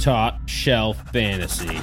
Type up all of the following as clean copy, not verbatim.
Top Shelf Fantasy.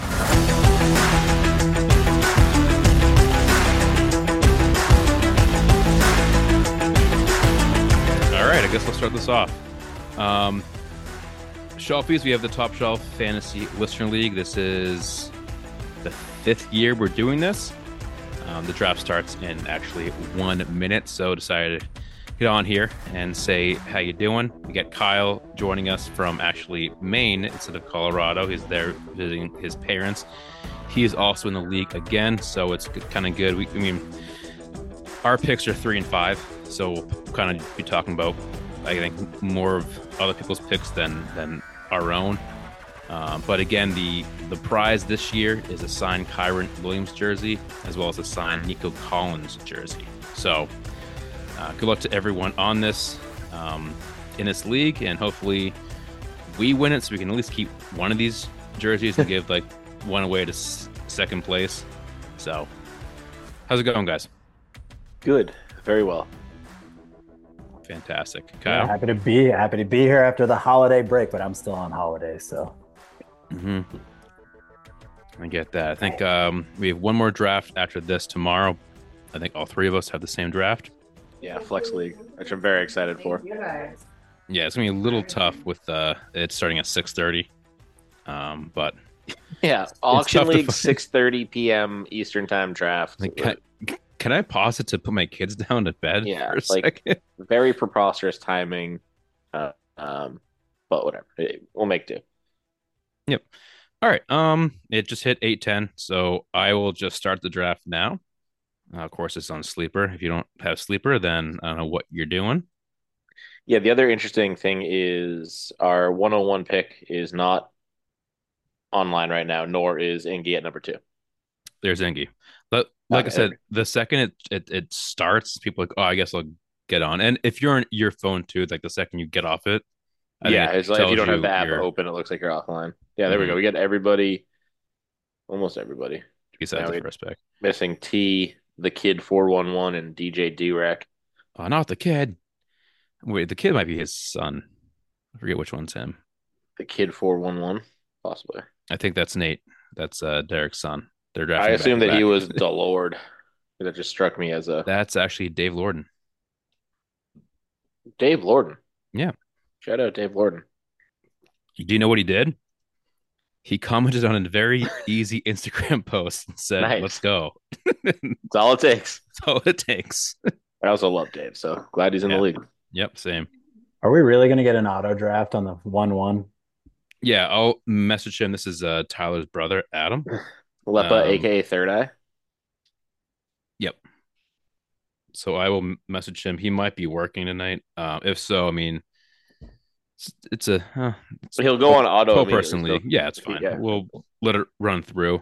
All right, I guess we'll start this off. Shelfies, we have the Top Shelf Fantasy Listener League. This is the 5th year we're doing this. The draft starts in actually 1 minute, so decided to get on here and say how you doing. We got Kyle joining us from actually Maine instead of Colorado. He's there visiting his parents. He is also in the league again, so it's kind of good. I mean, our picks are 3 and 5, so we'll kind of be talking about, I think, more of other people's picks than our own. But again, the prize this year is a signed Kyron Williams jersey, as well as a signed Nico Collins jersey. So good luck to everyone on this in this league, and hopefully we win it so we can at least keep one of these jerseys and give like one away to second place. So how's it going, guys? Good, very well. Fantastic. Kyle? Yeah, happy to be here after the holiday break, but I'm still on holiday, so. I get that. I think we have one more draft after this tomorrow. I think all three of us have the same draft. Yeah, Flex League, which I'm very excited for. Yeah, it's gonna be a little tough with it starting at 6:30. But yeah, Auction League 6:30 p.m. Eastern Time draft. Can I pause it to put my kids down to bed? Yeah, for a second? Very preposterous timing. But whatever, we'll make do. Yep. All right. It just hit 8:10, so I will just start the draft now. Of course, it's on Sleeper. If you don't have Sleeper, then I don't know what you're doing. Yeah, the other interesting thing is our 101 pick is not online right now, nor is Ingy at number 2. There's Ingy. But like I said, the second it starts, people are like, oh, I guess I'll get on. And if you're on your phone too, like the second you get off it, it's like if you don't have the app open, it looks like you're offline. Yeah, there we go. We got everybody, almost everybody. Besides the first pick. Missing T, the Kid 411, and DJ D-Rack. Oh, not the Kid. Wait, the Kid might be his son. I forget which one's him. The Kid 411, possibly. I think that's Nate. That's Derek's son. They're drafting. I assume that he was the Lord. That just struck me as a. That's actually Dave Lorden. Dave Lorden. Yeah. Shout out Dave Lorden. Do you know what he did? He commented on a very easy Instagram post and said, nice. Let's go. That's all it takes. That's all it takes. I also love Dave, so glad he's in the league. Yep, same. Are we really going to get an auto draft on the 1-1? Yeah, I'll message him. This is Tyler's brother, Adam. Lepa, a.k.a. Third Eye? Yep. So I will message him. He might be working tonight. If so, I mean, it's he'll go on auto personally. So. Yeah, it's fine. Yeah. We'll let it run through.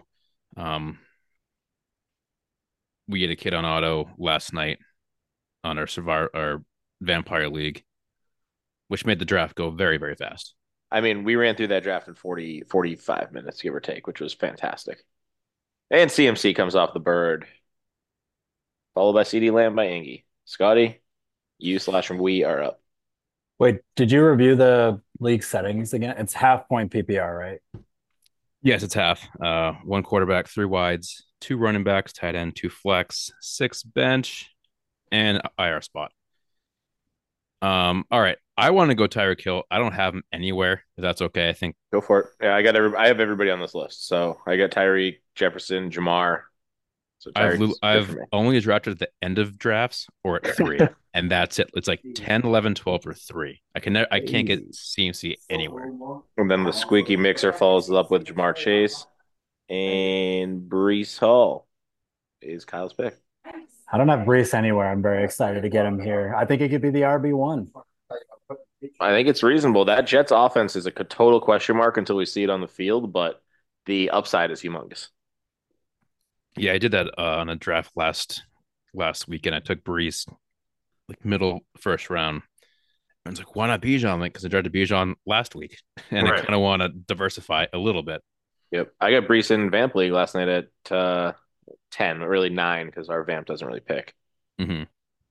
We get a kid on auto last night on our Vampire League, which made the draft go very, very fast. I mean, we ran through that draft in 45 minutes, give or take, which was fantastic. And CMC comes off the bird, followed by CD Lamb by Ingy. Scotty, you/we are up. Wait, did you review the league settings again? It's half point PPR, right? Yes, it's half. 1 quarterback, 3 wides, 2 running backs, tight end, 2 flex, 6 bench, and IR spot. All right. I want to go Tyreek Hill. I don't have him anywhere, if that's okay. I think go for it. Yeah, I have everybody on this list. So I got Tyreek, Jefferson, Jamar. So I've only drafted at the end of drafts or at 3, and that's it. It's like 10, 11, 12, or 3. I can't get CMC anywhere. And then the squeaky mixer follows up with Jamar Chase, and Breece Hall is Kyle's pick. I don't have Breece anywhere. I'm very excited to get him here. I think it could be the RB1. I think it's reasonable. That Jets offense is a total question mark until we see it on the field, but the upside is humongous. Yeah, I did that on a draft last weekend. I took Breece like middle first round. I was like, why not Bijan? Like, because I drafted Bijan last week, and I kind of want to diversify a little bit. Yep, I got Breece in Vamp League last night at 10, but really 9 because our Vamp doesn't really pick. Mm-hmm.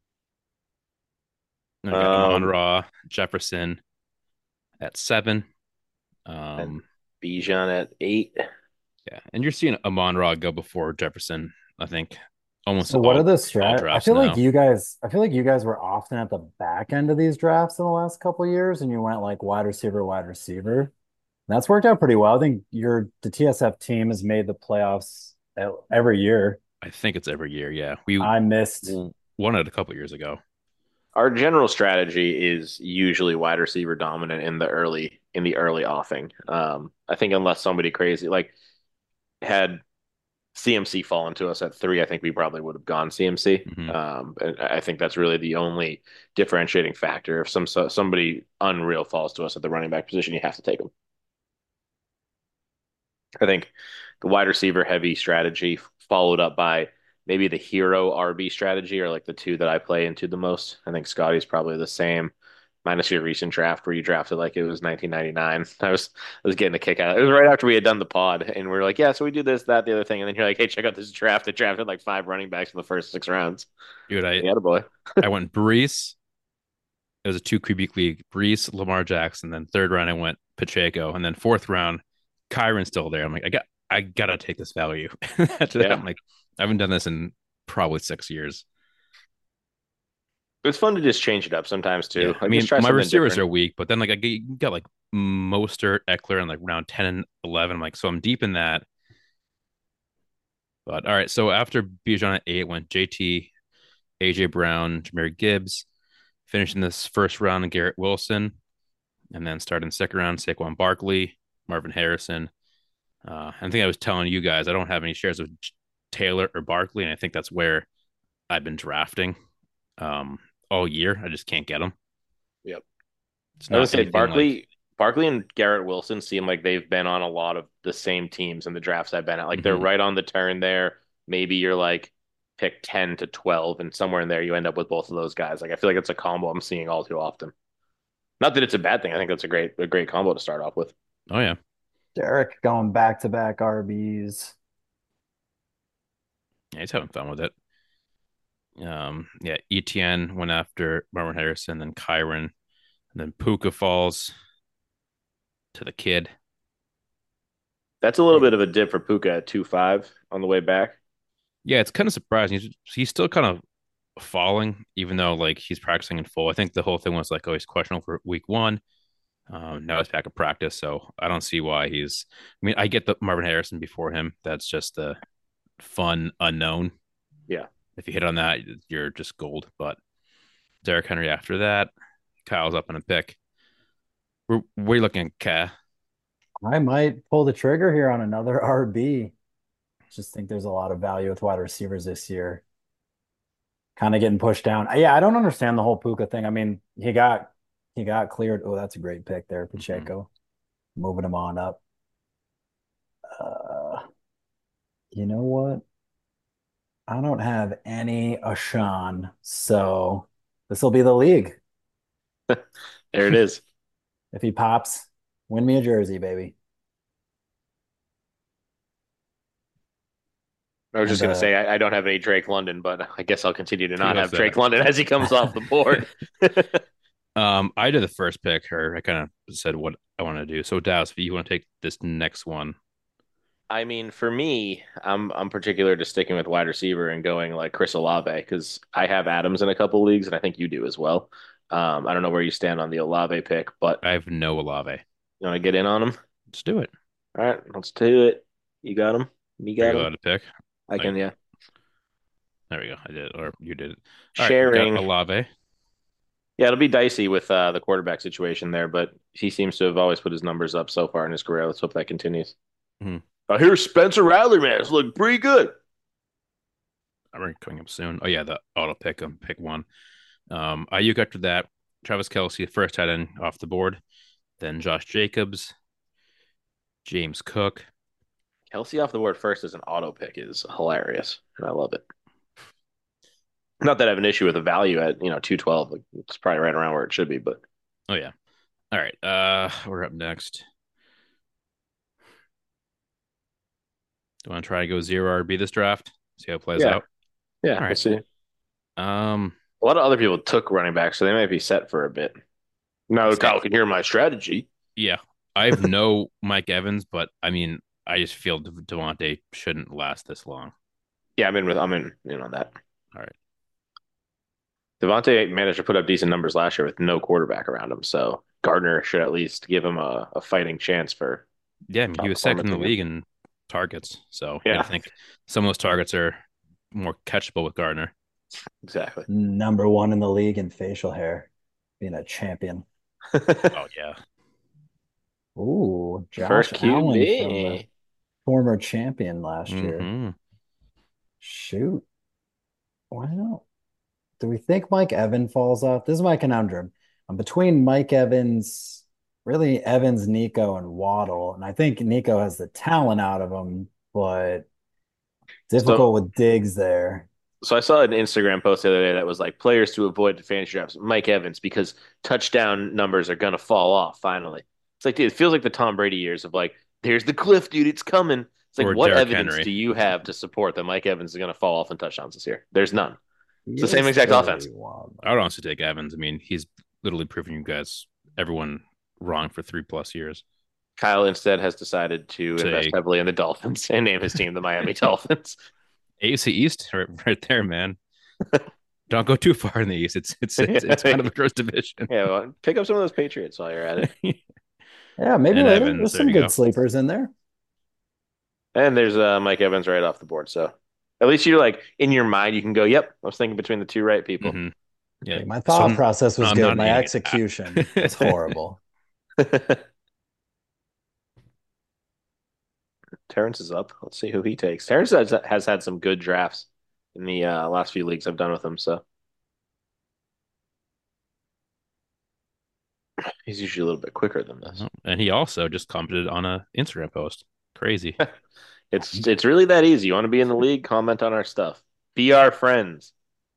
I got Amon-Ra, Jefferson at 7. Bijan at 8. Yeah, and you're seeing Amon-Ra go before Jefferson. I think almost So what are the all strat? drafts now. I feel like you guys were often at the back end of these drafts in the last couple of years, and you went like wide receiver, wide receiver. And that's worked out pretty well. I think the TSF team has made the playoffs every year. I think it's every year. Yeah, we I missed. won it a couple years ago. Our general strategy is usually wide receiver dominant in the early offing. I think unless somebody crazy like had CMC fallen to us at 3, I think we probably would have gone CMC. Hmm. And I think that's really the only differentiating factor. If somebody unreal falls to us at the running back position, you have to take them. I think the wide receiver heavy strategy followed up by maybe the hero RB strategy are like the two that I play into the most. I think Scotty's probably the same, minus your recent draft where you drafted like it was 1999. I was getting a kick out of it. It was right after we had done the pod, and we are like, yeah, so we do this, that, the other thing, and then you're like, hey, check out this draft. I drafted like 5 running backs in the first 6 rounds. Dude, Yeah, boy. I went Brees. It was a 2 QB league. Brees, Lamar Jackson. Then third round I went Pacheco, and then fourth round Kyron's still there. I'm like, I gotta take this value. After that, Yeah. I'm like, I haven't done this in probably 6 years. It's fun to just change it up sometimes too. Yeah, I Like just mean, try my something receivers different. are weak, but then like you got like Mostert, Eckler, and like round 10 and 11. I'm like, so I'm deep in that. But all right, so after Bijan at 8 went JT, AJ Brown, Jameer Gibbs, finishing this first round Garrett Wilson, and then starting second round Saquon Barkley, Marvin Harrison. I think I was telling you guys I don't have any shares of Taylor or Barkley, and I think that's where I've been drafting um, all year. I just can't get them. Yep. It's I would not say anything like. Barkley and Garrett Wilson seem like they've been on a lot of the same teams in the drafts I've been at. Like they're Mhm. right on the turn there. Maybe you're like pick 10 to 12, and somewhere in there you end up with both of those guys. Like I feel like it's a combo I'm seeing all too often. Not that it's a bad thing. I think that's a great combo to start off with. Oh yeah, Derek going back to back RBs. yeah, he's having fun with it. Yeah, ETN went after Marvin Harrison, then Kyron, and then Puka falls to the kid. That's a little bit of a dip for Puka at 2.5 on the way back. Yeah, it's kind of surprising. He's still kind of falling, even though like he's practicing in full. I think the whole thing was like, oh, he's questionable for week one. Now he's back at practice, so I don't see why he's. I mean, I get the Marvin Harrison before him. That's just the fun unknown. Yeah. If you hit on that, you're just gold. But Derrick Henry after that, Kyle's up in a pick. We're looking at Ka. I might pull the trigger here on another RB. Just think there's a lot of value with wide receivers this year. Kind of getting pushed down. Yeah, I don't understand the whole Puka thing. I mean, he got cleared. Oh, that's a great pick there, Mm-hmm. Pacheco. Moving him on up. Uh, you know what? I don't have any Ashan, so this will be the league. There it is. If he pops, win me a jersey, baby. I was just And gonna say I don't have any Drake London, but I guess I'll continue to Who not has have Drake that? London as he comes off the board. I did the first pick, or I kind of said what I want to do. So Dallas, if you want to take this next one, I mean, for me, I'm particular to sticking with wide receiver and going like Chris Olave because I have Adams in a couple leagues, and I think you do as well. I don't know where you stand on the Olave pick, but I have no Olave. you want to get in on him? Let's do it. All right, let's do it. You got him. Me Are got you him. allowed to pick? I Like, can, yeah. there we go. I did it, or you did it. All right, we got Sharing. Olave. Yeah, it'll be dicey with the quarterback situation there, but he seems to have always put his numbers up so far in his career. Let's hope that continues. Mhm. I hear Spencer Rattler, man. It's looking pretty good. I'm coming up soon. Oh yeah, the auto pick pick one. Ayuk after that, Travis Kelce, first tight end off the board. Then Josh Jacobs, James Cook. Kelsey off the board first as an auto pick is hilarious, and I love it. Not that I have an issue with the value at 212. Like, it's probably right around where it should be, but Oh yeah. All right. We're up next. Do you want to try to go zero RB this draft? See how it plays yeah, out. yeah, All we'll right. see. Um, A lot of other people took running back, so they might be set for a bit. Now let's see. Kyle can hear my strategy. Yeah. I have no Mike Evans, but I mean, I just feel Devontae shouldn't last this long. Yeah, I'm in on that. All right. Devontae managed to put up decent numbers last year with no quarterback around him, so Gardner should at least give him a fighting chance for Yeah, I mean, he top was second performance in the again. league in targets, so you got Yeah, to think some of those targets are more catchable with Gardner. exactly. Number one in the league in facial hair, being a champion. Oh yeah. Ooh, Josh First Allen from the QB. former champion last year. Hmm. Shoot. Well, do we think Mike Evans falls off? This is my conundrum. I'm between Mike Evans, really Evans, Nico, and Waddle. And I think Nico has the talent out of him, but So difficult with Diggs there. So I saw an Instagram post the other day that was like players to avoid the fantasy drafts. Mike Evans because touchdown numbers are gonna fall off finally. It's like, dude, it feels like the Tom Brady years of like, there's the cliff, dude, it's coming. It's like, Or what Derrick evidence Henry. do you have to support that Mike Evans is gonna fall off in touchdowns this year? There's none. It's the same Here's exact offense. 31. I would honestly take Evans. I mean, he's literally proven you guys everyone wrong for 3+ years. Kyle instead has decided to invest Say heavily in the Dolphins and name his team the Miami Dolphins. AFC East, right there, man. Don't go too far in the East. It's kind of a Yeah, gross division. well, pick up some of those Patriots while you're at it. Yeah, maybe And later. Evans, There's there some you good go. sleepers in there. And there's Mike Evans right off the board. So at least you're like in your mind, you can go, yep, I was thinking between the two right people. Hmm. Yeah. Hey, my So thought process was I'm good. not an My idiot. execution was horrible. Terrence is up. Let's see who he takes. Terrence has had some good drafts in the last few leagues I've done with him. So he's usually a little bit quicker than this. And he also just commented on a Instagram post. Crazy. It's really that easy. You want to be in the league? Comment on our stuff. Be our friends.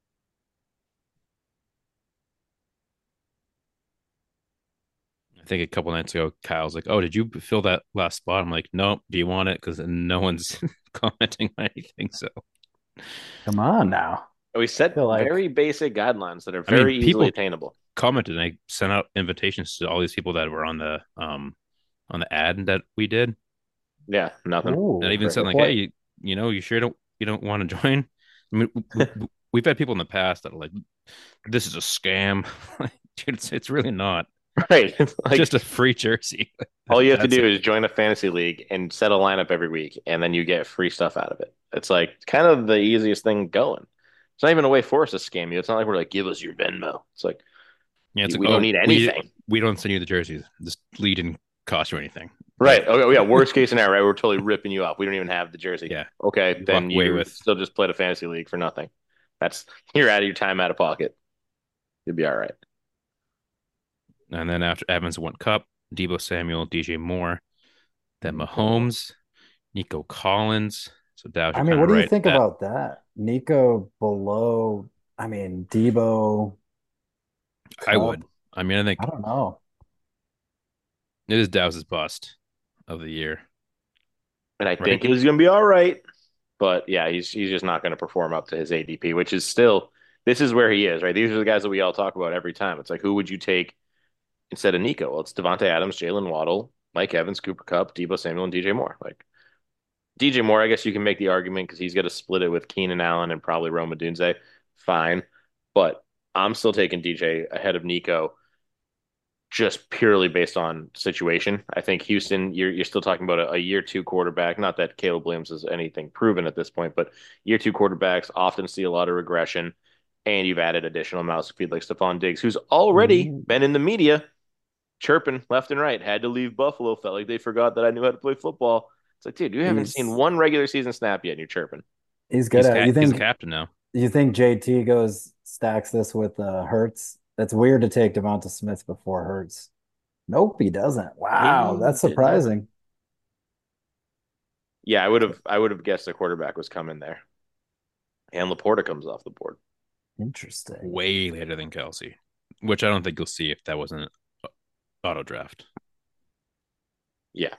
I think a couple nights ago, Kyle's like, "Oh, did you fill that last spot?" I'm like, "Nope. Do you want it?" Because no one's commenting on anything. So, Come on now. We I set feel like very basic guidelines that are I mean, very easily people attainable. commented. And I sent out invitations to all these people that were on the ad that we did. Yeah, nothing. And I ooh, even said like, "Hey, you sure you don't want to join?" I mean, we've had people in the past that are like, "This is a scam." Dude, it's really not. Right. It's Like just a free jersey. all you have to That's do it. is join a fantasy league and set a lineup every week, and then you get free stuff out of it. It's like kind of the easiest thing going. It's not even a way for us to scam you. It's not like we're like, give us your Venmo. It's like Yeah, it's like, we don't oh, need anything. we don't send you the jerseys. This lead didn't cost you anything. But Right. Okay. Yeah. Worst case scenario, right? We're totally ripping you off. We don't even have the jersey. yeah, Okay. you walk Then away you with, still just played a fantasy league for nothing. That's you're out of your time out of pocket. You'll be all right. and then after Evans won Cup, Debo Samuel, DJ Moore, then Nico. Mahomes, Nico Collins. So Dowd, I you're mean, kind what of do you right. think That about that? Nico below, I mean, Debo, I would. Cup. I mean, I I think don't know. it is Dow's bust of the year, And I think right? he's going to be all right. But yeah, he's just not going to perform up to his ADP, which is still this is where he is, right? These are the guys that we all talk about every time. It's like who would you take instead of Nico? Well, it's Devontae Adams, Jalen Waddle, Mike Evans, Cooper Kupp, Debo Samuel, and DJ Moore. Like DJ Moore, I guess you can make the argument because he's got to split it with Keenan Allen and probably Roma Dunze. Fine, but I'm still taking DJ ahead of Nico just purely based on situation. I think Houston, you're still talking about a year two quarterback. Not that Caleb Williams is anything proven at this point, but year two quarterbacks often see a lot of regression, and you've added additional mouths to feed like Stephon Diggs, who's already Ooh, been in the media chirping left and right. Had to leave Buffalo, felt like they forgot that I knew how to play football. It's like, dude, you haven't seen he's one regular season snap yet, and you're chirping. he's good at it. He's a captain now. You think JT goes stacks this with Hurts? That's weird to take Devonta Smith before Hurts. Nope, he doesn't. Wow, He that's didn't. surprising. Yeah, I would have guessed the quarterback was coming there, and Laporta comes off the board. Interesting. Way later than Kelsey, which I don't think you'll see if that wasn't auto draft. Yeah,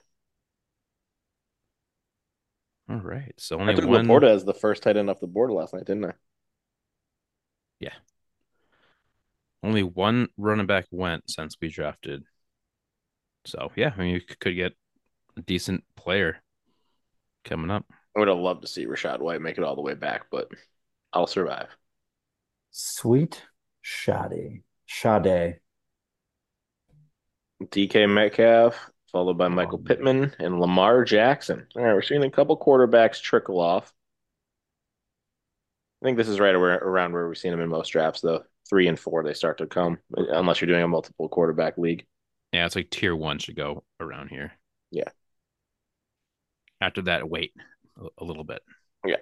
All right. So I only took one. Laporta as the first tight end off the board last night, didn't I? Yeah. Only one running back went since we drafted So yeah, I mean you could get a decent player coming up. I would have loved to see Rashad White make it all the way back, but I'll survive. Sweet Sade. Sade. DK Metcalf, followed by Michael Pittman and Lamar Jackson. All right, we're seeing a couple quarterbacks trickle off. I think this is around where we've seen them in most drafts, though. 3 and 4, they start to come, unless you're doing a multiple quarterback league. Yeah, it's like tier 1 should go around here. Yeah. After that, wait a little bit. Yeah.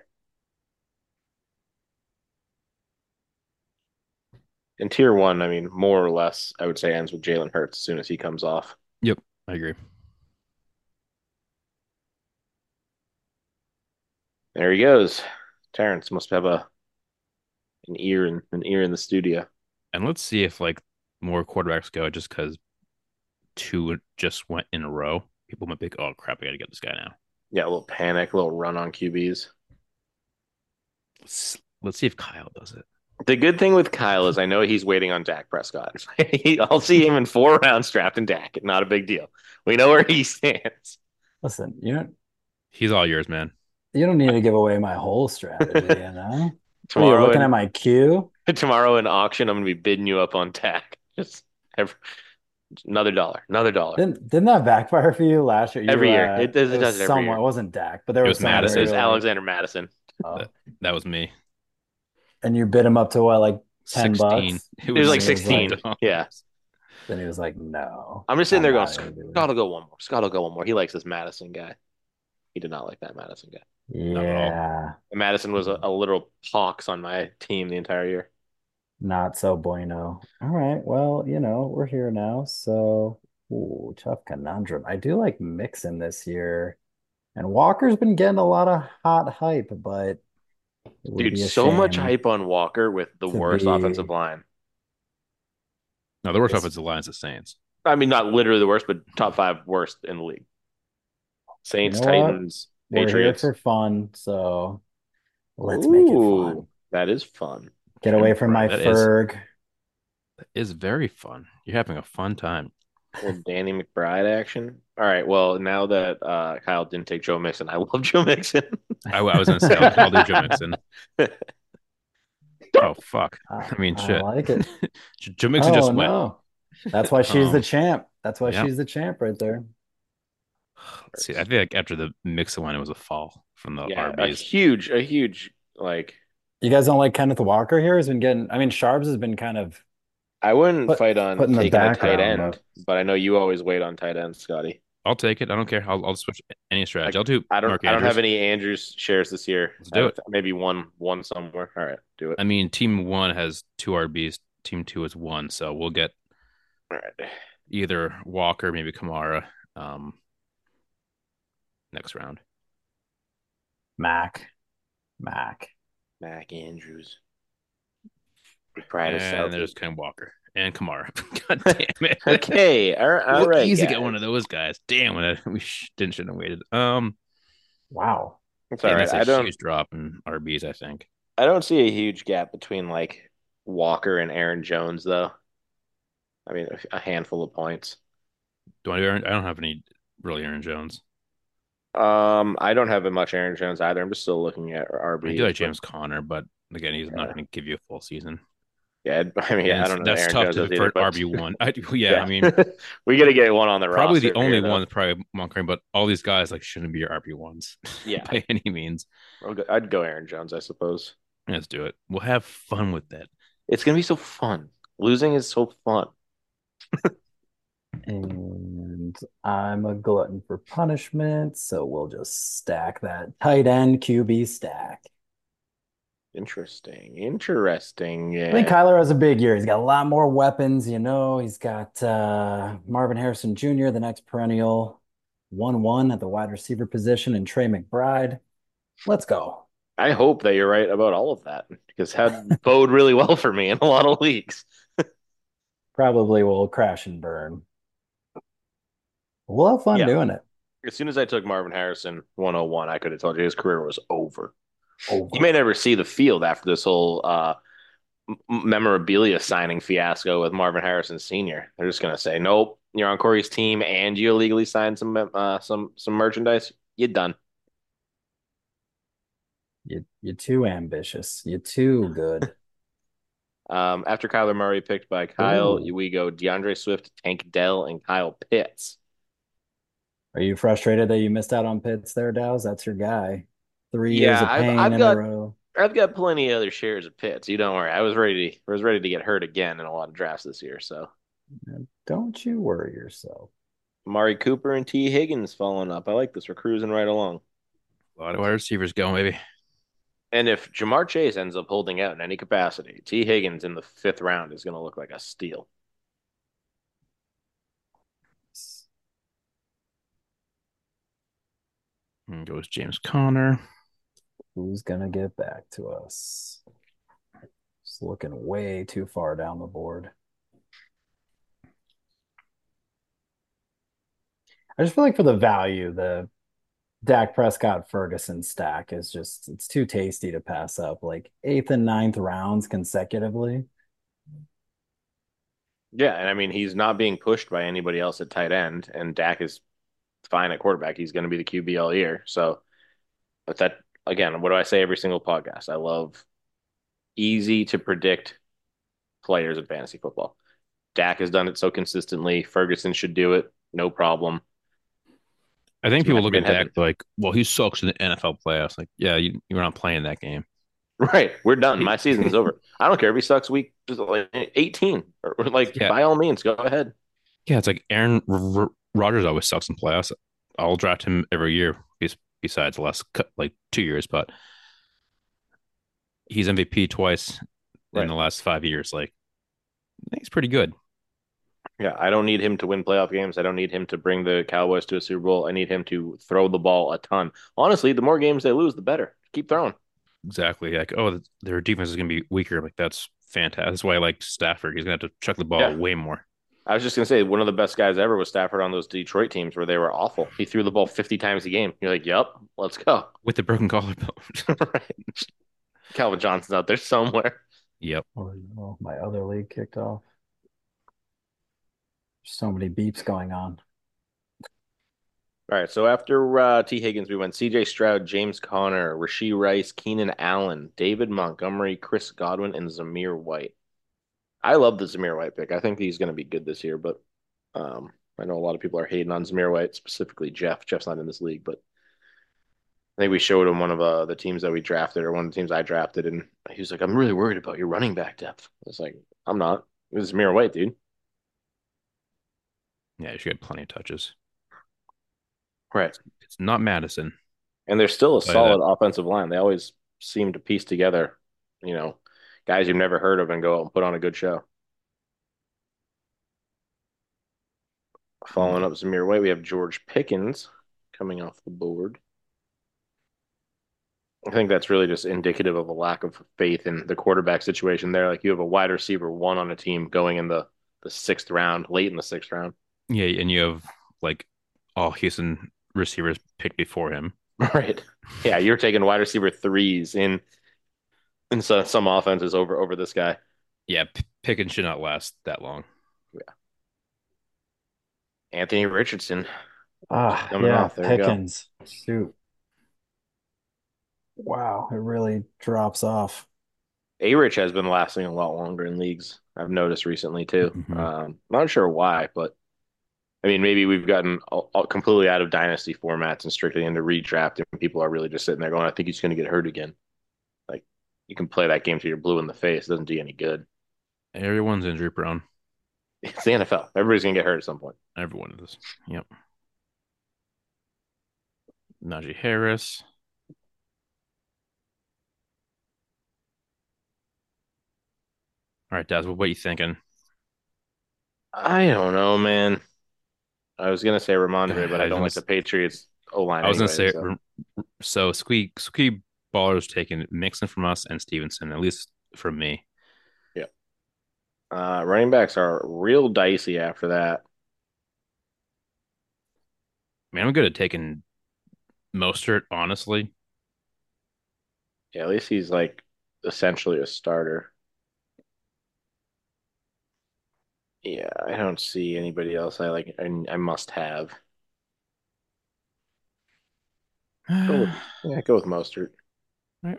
In tier 1, I mean, more or less, I would say ends with Jalen Hurts as soon as he comes off. Yep, I agree. There he goes. Terrence must have an ear in the studio. And let's see if like more quarterbacks go just because 2 just went in a row. People might be like, oh crap, I gotta get this guy now. Yeah, a little panic, a little run on QBs. Let's see if Kyle does it. The good thing with Kyle is I know he's waiting on Dak Prescott. I'll see him in 4 rounds drafting Dak. Not a big deal. We know where he stands. Listen, He's all yours, man. you don't need to give away my whole strategy, you know? What, are you Tomorrow, looking at my queue? tomorrow in auction, I'm gonna be bidding you up on Dak. Just another dollar, another dollar. Didn't that backfire for you last year? Every year. It does was it every someone, year. It wasn't Dak, but there It was was someone Madison. where It was you're like, Alexander Madison. oh. That was me. And you bid him up to what, like 10 16. bucks? It was like He was 16. like- Yeah. Then he was like, no. I'm just sitting there I'm going, not gonna do it. Scott will go one more. Scott will go one more. He likes this Madison guy. He did not like that Madison guy. Yeah, Madison was a literal pox on my team the entire year. not so bueno. All right, well, we're here now, so tough conundrum. I do like Mixon this year, and Walker's been getting a lot of hot hype, but it would Dude, be a so much shame hype on Walker with the to worst be- offensive line. No, the worst It's- offensive line is the Saints. I mean, not literally the worst, but top 5 worst in the league. Saints, You know what? Titans, We're Patriots. here for fun, so let's make it Ooh, fun. that is fun. Get away from my That is- Ferg. That is very fun. You're having a fun time. Little Danny McBride action. All right. Well, now that Kyle didn't take Joe Mixon, I love Joe Mixon. I was going to say, I'll do Joe Mixon. Oh, fuck. I mean, I shit. like it. Joe Mixon just went. No. That's why she's the Um, champ. That's why yeah. she's the champ right there. Let's see, I feel like after the Mixon one, it was a fall from the Yeah, a RBs. huge like. You guys don't like Kenneth Walker here? He's been getting, I mean, Sharps has been kind of, I wouldn't fight on put in the taking a tight background, end, but I know you always wait on tight ends, Scotty. I'll take it. I don't care. I'll switch any strategy. I'll do I don't Mark I don't have Andrews. any Andrews shares this year. Let's do it. Maybe one somewhere. All right, do it. I mean, team 1 has 2 RBs. Team 2 is 1. So we'll get All right. either Walker, maybe Kamara, next round. Mac. Mac Andrews. Pride of And South. there's Ken Walker and Kamara. God damn it. Okay, all Well, right. easy to guys. get one of those guys. Damn it. We shouldn't have waited. Wow. It's all right. That's a I don't huge drop in RBs, I think. see a huge gap between like Walker and Aaron Jones, though. I mean, a handful of points. Do I don't have any really Aaron Jones. I don't have much Aaron Jones either. I'm just still looking at RB. I do like James Conner, but again, he's not going to give you a full season. Yeah, I mean, I don't know. That's Aaron tough Jones to does either, for but- RB1. I mean, we got to get one on the probably roster the only here, though. one is probably Montgomery, but all these guys like shouldn't be your RB1s Yeah, by any means. I'd go Aaron Jones, I suppose. Let's do it. We'll have fun with that. It's gonna be so fun. Losing is so fun. And I'm a glutton for punishment, so we'll just stack that tight end QB stack. Interesting. I think Yeah. Kyler has a big year. He's got a lot more weapons, He's got Marvin Harrison Jr., the next perennial 1-1 at the wide receiver position, and Trey McBride. Let's go. I hope that you're right about all of that because that bode really well for me in a lot of leagues. Probably will crash and burn. We'll have fun Yeah. doing it. As soon as I took Marvin Harrison 101, I could have told you his career was over. Over. You may never see the field after this whole memorabilia signing fiasco with Marvin Harrison Sr. They're just gonna say, nope, you're on Corey's team and you illegally signed some merchandise. You're done. You're too ambitious. You're too good. After Kyler Murray picked by Kyle, Ooh. we go DeAndre Swift, Tank Dell, and Kyle Pitts. Are you frustrated that you missed out on Pitts there, Dow's? That's your guy. 3 years Yeah, of I've pain I've in a got row. I've got plenty of other shares of Pitts. You don't worry. I was ready to get hurt again in a lot of drafts this year. So Don't you worry yourself. Amari Cooper and T. Higgins following up. I like this. We're cruising right along. A lot of wide receivers going, maybe. And if Jamar Chase ends up holding out in any capacity, T. Higgins in the fifth round is going to look like a steal. And goes James Conner. Who's gonna get back to us? Just looking way too far down the board. I just feel like for the value, the Dak Prescott Ferguson stack is just it's too tasty to pass up. Like eighth and ninth rounds consecutively. Yeah, and I mean he's not being pushed by anybody else at tight end, and Dak is fine at quarterback. He's going to be the QB all year. So, but that again, what do I say every single podcast? I love easy to predict players in fantasy football. Dak has done it so consistently. Ferguson should do it, no problem. I think people look Been at Dak having like, well, he sucks in the NFL playoffs. Like, yeah, you're not playing that game. right. We're done. My season's over. I don't care if he sucks week just like 18 or like Yeah, by all means, go ahead. yeah. It's like Rodgers always sucks in playoffs. I'll draft him every year. Besides the last like 2 years, but he's MVP twice in Right. the last 5 years. Like, I think he's pretty good. Yeah, I don't need him to win playoff games. I don't need him to bring the Cowboys to a Super Bowl. I need him to throw the ball a ton. Honestly, the more games they lose, the better. Keep throwing. Exactly. Like, oh, their defense is going to be weaker. Like, that's fantastic. That's why I like Stafford. He's going to have to chuck the ball Yeah. way more. I was just gonna say one of the best guys ever was Stafford on those Detroit teams where they were awful. He threw the ball 50 times a game. You're like, "Yep, let's go." With the broken collarbone. Right. Calvin Johnson's out there somewhere. Yep. Oh, my other league kicked off. So many beeps going on. All right, so after T. Higgins, we went C.J. Stroud, James Conner, Rashee Rice, Keenan Allen, David Montgomery, Chris Godwin, and Zamir White. I love the Zamir White pick. I think he's going to be good this year, but I know a lot of people are hating on Zamir White, specifically Jeff. Jeff's not in this league, but I think we showed him one of the teams that we drafted or one of the teams I drafted, and he was like, "I'm really worried about your running back depth." I was like, "I'm not. It was Zamir White, dude." Yeah, you should get plenty of touches. Right. It's not Madison. And they're still a Tell you that. solid offensive line. They always seem to piece together, you know, guys you've never heard of and go out and put on a good show. Following up Zamir White, we have George Pickens coming off the board. I think that's really just indicative of a lack of faith in the quarterback situation there. Like you have a wide receiver one on a team going in the sixth round, late in the sixth round. Yeah, and you have like all Houston receivers picked before him. Right. Yeah, you're taking wide receiver threes in some offenses over this guy. Yeah, Pickens should not last that long. Yeah. Anthony Richardson Ah, coming yeah, off. There we go. Pickens. Shoot. Wow, it really drops off. A-Rich has been lasting a lot longer in leagues. I've noticed recently too. Mhm. Not sure why, but I mean, maybe we've gotten completely out of dynasty formats and strictly into redraft, and people are really just sitting there going, "I think he's going to get hurt again." Like you can play that game till you're blue in the face. It doesn't do you any good. Everyone's injury prone. It's the NFL. Everybody's going to get hurt at some point. Everyone is. Yep. Najee Harris. All right, Daz, what are you thinking? I don't know, man. I was going to say Ramondre, but I I don't like was the Patriots O line I was gonna anyway. say So so Squeak Baller's taking Mixon from us and Stevenson, at least from me. yeah, running backs are real dicey after that. I mean, I'm good at taking Mostert, honestly. Yeah, at least he's like essentially a starter. Yeah, I don't see anybody else I like. I must have. Go with go with Mostert. Right.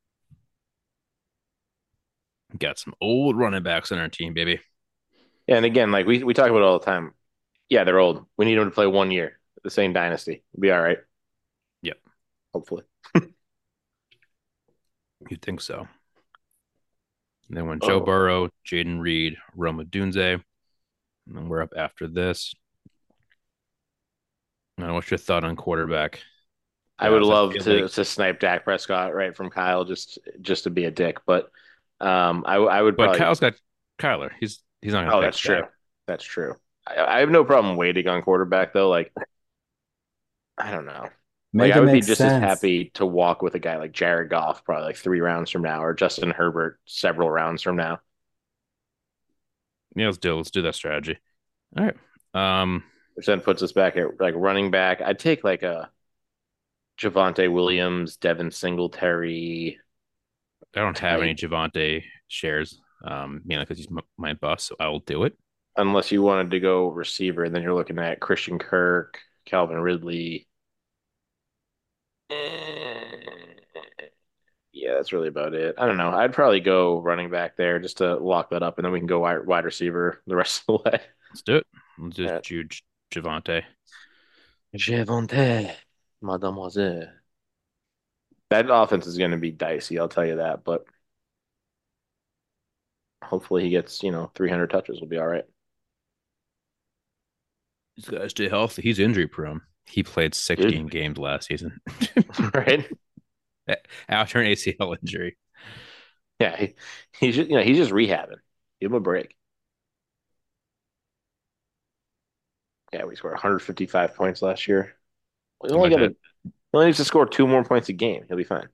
Got some old running backs on our team, baby. Yeah, and again, like we talk about it all the time. Yeah, they're old. We need them to play 1 year. The same dynasty. We'll be all right. Yep, Hopefully. you'd think so. And then when Joe Oh, Burrow, Jaden Reed, Roma Dunze, and then we're up after this. Now, what's your thought on quarterback? I would Guys, I love feel like, to snipe Dak Prescott right from Kyle just to be a dick, but I would but probably. Kyle's got Kyler. He's not going to Oh, pick that's true. Dak. That's true. I have no problem waiting on quarterback though. Like I don't know. Like Make I it would be make just as sense. happy to walk with a guy like Jared Goff probably like 3 rounds from now, or Justin Herbert several rounds from now. Yeah, let's do that strategy. All right. Um, Which then puts us back at like running back. I'd take like a Javonte Williams, Devin Singletary I don't have any type, Javante shares, because he's my bust, so I will do it. unless you wanted to go receiver, and then you're looking at Christian Kirk, Calvin Ridley. Eh, yeah, that's really about it. I don't know. I'd probably go running back there just to lock that up, and then we can go wide receiver the rest of the way. Let's do it. Let's just Yeah. Jude Javante. Javonte, mademoiselle. That offense is going to be dicey, I'll tell you that. But hopefully he gets, 300 touches. We'll be all right. He's got to stay healthy. He's injury prone. He played Dude, 16 games last season right? after an ACL injury. Yeah, he's just rehabbing. Give him a break. Yeah, we scored 155 points last year. We He only might got have, to, he only needs to score 2 more points a game. He'll be fine.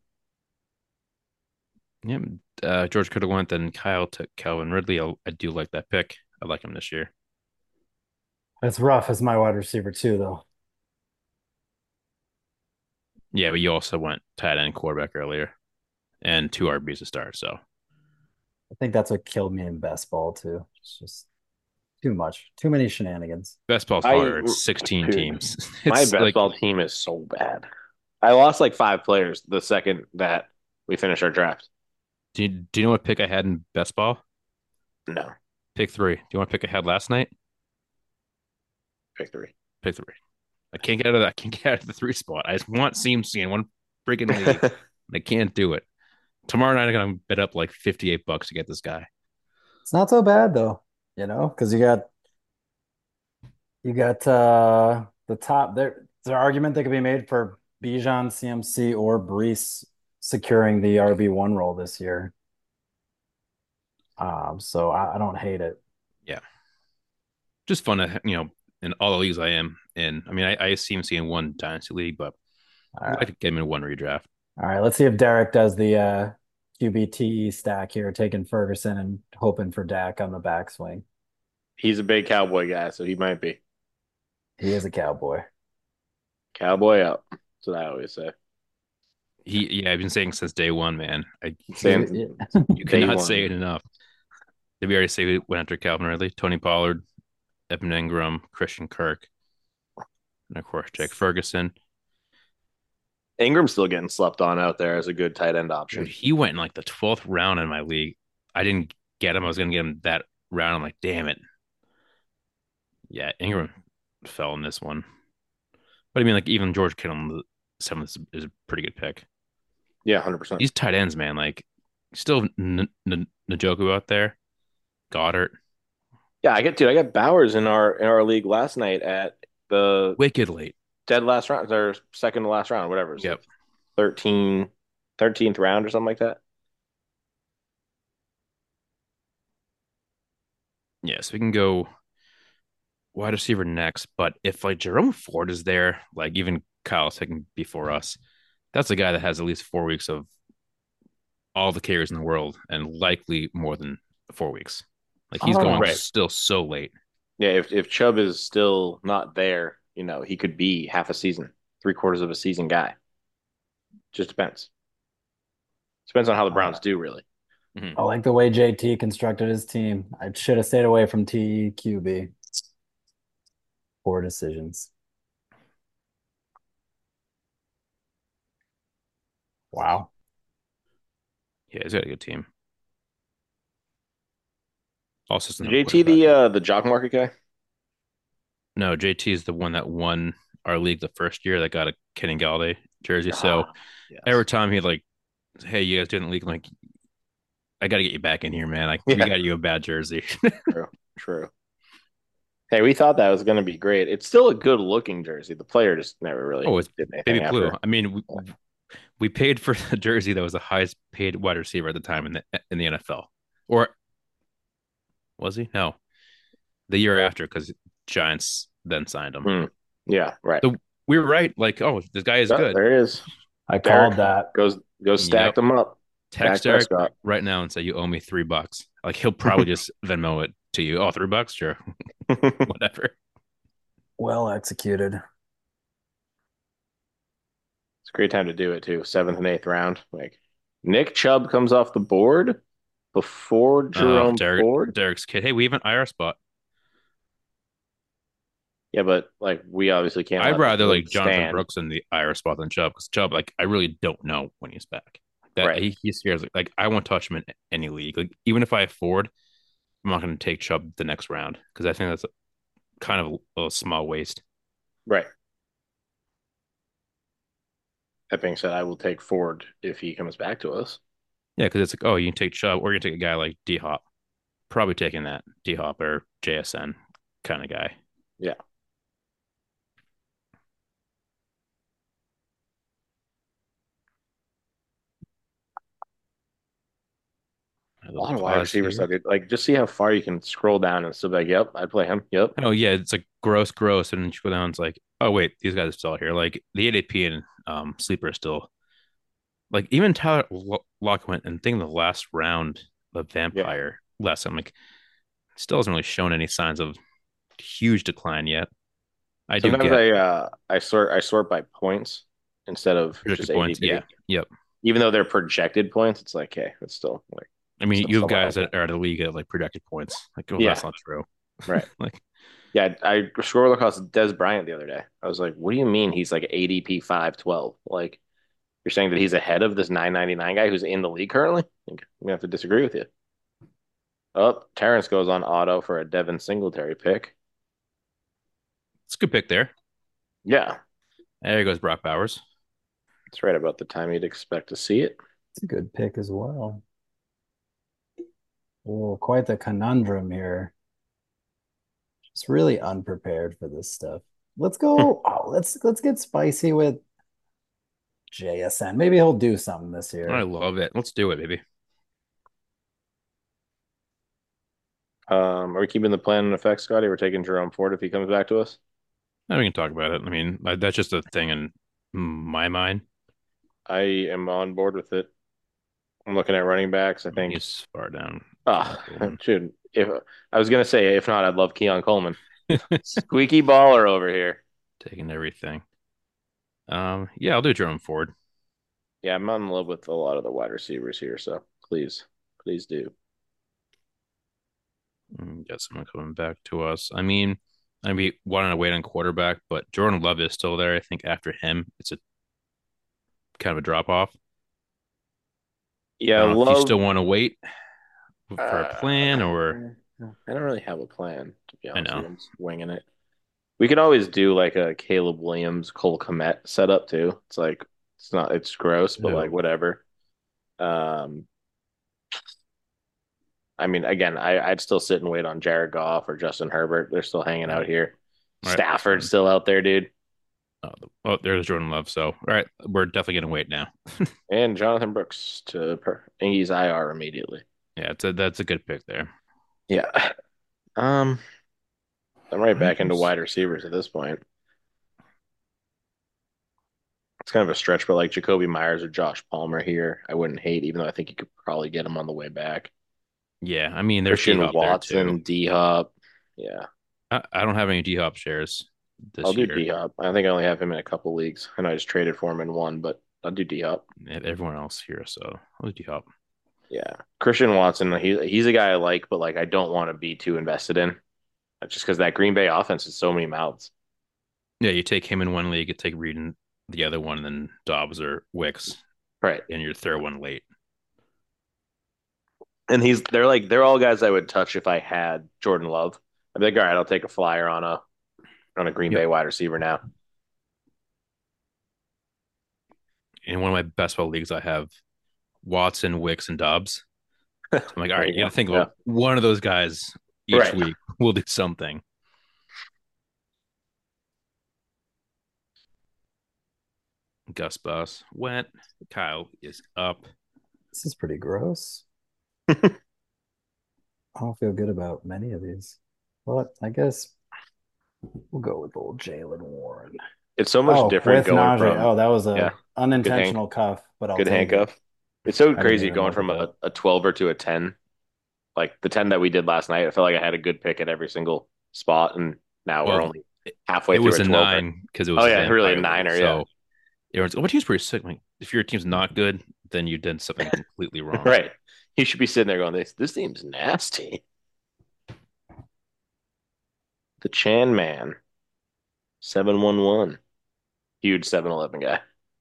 yeah. George could have went, then Kyle took Calvin Ridley. I do like that pick. I like him this year. It's rough as my wide receiver too, though. Yeah, but you also went tight end quarterback earlier and two RBs to start. So I think that's what killed me in best ball too. It's just too much, too many shenanigans. best ball's I, harder. It's 16 dude, teams. my It's best like, ball team is so bad. I lost like 5 players the second that we finished our draft. do you know what pick I had in best ball? No, Pick three. Do you want to pick I had last night? pick three. Pick three. I can't get out of that. I can't get out of the three spot. I just want CMC in one freaking league. I can't do it. Tomorrow night I'm gonna bet up like $58 to get this guy. It's not so bad though, because you got the top there. There's an argument that could be made for Bijan, CMC, or Brees securing the RB1 role this year. So I don't hate it. Yeah, just fun to in all the leagues I am in. I mean, I see CMC in one dynasty league, but All I'd like right. to get him in one redraft. All right. Let's see if Derek does the QBTE stack here, taking Ferguson and hoping for Dak on the backswing. He's a big cowboy guy, so he might be. He is a cowboy. Cowboy up. That's what I always say. I've been saying since day one, man. Saying You day cannot one. say it enough. Did we already say we went after Calvin Ridley, Tony Pollard, Evan Ingram, Christian Kirk, and of course Jake Ferguson? Ingram's still getting slept on out there as a good tight end Dude, option. he went in like the 12th round in my league. I didn't get him. I was gonna get him that round. I'm like, damn it. Yeah, Ingram fell in this one. But I mean, like even George Kittle in the seventh is a pretty good pick. Yeah, 100%. These tight ends, man, like still Njoku out there, Goddard, Yeah, I got Bowers in our league last night at the wicked late. dead last round, or second to last round, whatever. It's like Yep. 13, 13th round or something like that. Yeah, so we can go wide receiver next. But if like Jerome Ford is there, like even Kyle's taking before us, that's a guy that has at least 4 weeks of all the carries in the world and likely more than 4 weeks. Like I he's don't going know. Right. still so late. Yeah, if Chubb is still not there, he could be half a season, 3/4 of a season guy. Just depends. Depends on how the Browns do, really. Mhm. I like the way JT constructed his team. I should have stayed away from TQB. Poor decisions. Wow. Yeah, he's got a good team. All systems have a JT quarterback. the jock market guy? No, JT is the one that won our league the first year that got a Kenny Galladay jersey. So Ah, every yes. time he like, hey, you guys didn't league, I'm like, I got to get you back in here, man. Like, we Yeah, got you a bad jersey. true, true. Hey, we thought that was going to be great. It's still a good looking jersey. The player just never really Oh, it's did baby anything blue. after. I mean, we paid for the jersey that was the highest paid wide receiver at the time in the NFL. Or was he? No, the year after because Giants then signed him. Hmm. Yeah, right. So we were right. Like, oh, this guy is Oh, good. there it is. I Derek called that. goes stack Yep. them up. Text Dak Derek Prescott. right now and say you owe me $3. Like he'll probably just Venmo it to you. Oh, $3, sure, It's whatever. Well executed. a great time to do it too. Seventh and eighth round. Like Nick Chubb comes off the board before Oh, Jerome Ford. Derek's kid. Hey, we have an IR spot. Yeah, but like we obviously can't I'd let the rather board like Jonathan stand. Brooks in the IR spot than Chubb because Chubb, like, I really don't know when he's back. That Right. he scares like I won't touch him in any league. Like even if I afford, I'm not going to take Chubb the next round because I think that's kind of a small waste. Right. That being said, I will take Ford if he comes back to us. Yeah, because it's like, oh, you can take Chubb or you can take a guy like D Hop. Probably taking that D Hop or JSN kind of guy. Yeah. A A little lot of wide pause receivers here. that like just see how far you can scroll down and still be like, yep, I'd play him. Yep. Oh yeah, it's like gross, and then you go down. It's like, oh wait, these guys are still here. Like the ADP and sleeper is still like even Tyler Lock went and think the last round of Yeah. Vampire less. I'm like, still hasn't really shown any signs of huge decline yet. I do Sometimes get I sort by points instead of just projected points. Yeah, ADP. yep. Even though they're projected points, it's like, okay, it's still like I mean, still you have somewhat guys helpful. that are at the league at like projected points. Like, oh, that's Yeah, not true. right. Like, Yeah, I scrolled across Des Bryant the other day. I was like, what do you mean he's like ADP 512? Like you're saying that he's ahead of this 999 guy who's in the league currently? I'm gonna have to disagree with you. Oh, Terrence goes on auto for a Devin Singletary pick. it's a good pick there. Yeah, There goes Brock Bowers. it's right about the time you'd expect to see it. It's a good pick as well. Oh, quite the conundrum here. Just really unprepared for this stuff. Let's go. Oh, let's get spicy with JSN. Maybe he'll do something this I year. love it. Let's do it, baby. Are we keeping the plan in effect, Scotty? We're taking Jerome Ford if he comes back to us. Now we can talk about it. I mean, that's just a thing in my mind. I am on board with it. I'm looking at running backs. I I mean, think. he's far down. Ah, dude. If I was gonna say, if not, I'd love Keon Coleman. Squeaky baller over here. Taking everything. Yeah, I'll do Jerome Ford. Yeah, I'm in love with a lot of the wide receivers here, so please, please do. Get someone coming back to us. I mean, I'd be wanting to wait on quarterback, but Jordan Love is still there. I think after him, it's a kind of a drop off. I Yeah, don't know if you love. still want to wait for a Uh, plan or I don't really have a plan, to be I honest with know. you. I'm just winging it. We could always do like a Caleb Williams, Cole Kmet setup too. It's like it's gross, but like Ew. whatever. Um, I mean, again, I'd still sit and wait on Jared Goff or Justin Herbert. They're still hanging out here. All right, that's Stafford's fine. still out there, dude. There's Jordan Love. So, all right, we're definitely gonna wait now. And Jonathan Brooks to Ingy's IR immediately. Yeah, that's a good pick there. Yeah. Um, I'm right All right, back into wide receivers at this point. It's kind of a stretch, but like Jacoby Myers or Josh Palmer here, I wouldn't hate, even though I think you could probably get him on the way back. Yeah, I mean, there's D Christian Hop there too. Watson, D Hop. Yeah, I don't have any D Hop shares I'll this do year. D Hop. I think I only have him in a couple leagues. I know I just traded for him in one, but I'll do D Hop. Everyone else here, so I'll do D Hop. Yeah, Christian Watson. He's a guy I like, but like I don't want to be too invested in. Just because that Green Bay offense is so many mouths. Yeah, you take him in one league, you take Reed in the other one, and then Dobbs or Wicks Right. in your third one late. And they're all guys I would touch if I had Jordan Love. I'd be like, all right, I'll take a flyer on a Green Yep. Bay wide receiver now. In one of my best ball leagues, I have Watson, Wicks, and Dobbs. So I'm like, all There right, you you got to go. think Yeah. about one of those guys each Right. week. We'll do something. Gus Bus went. Kyle is up. This is pretty gross. I don't feel good about many of these. But I guess we'll go with old Jalen Warren. It's so much Oh, different with going Najee. from Oh, that was yeah, a good hand, unintentional cuff, but I'll good take it. handcuff. It's so I didn't crazy even going look at from that. a 12 to a 10. Like the 10 that we did last night, I felt like I had a good pick at every single spot, and now we're Well, only it, halfway it through was a a 12. nine because it Oh was a yeah, really a vampire league. niner, yeah. So everyone's, oh, my team's pretty sick. Like, if your team's not good, then you did something completely wrong. Right. He should be sitting there going, this team's nasty. The Chan Man, 711. Huge 7-Eleven guy.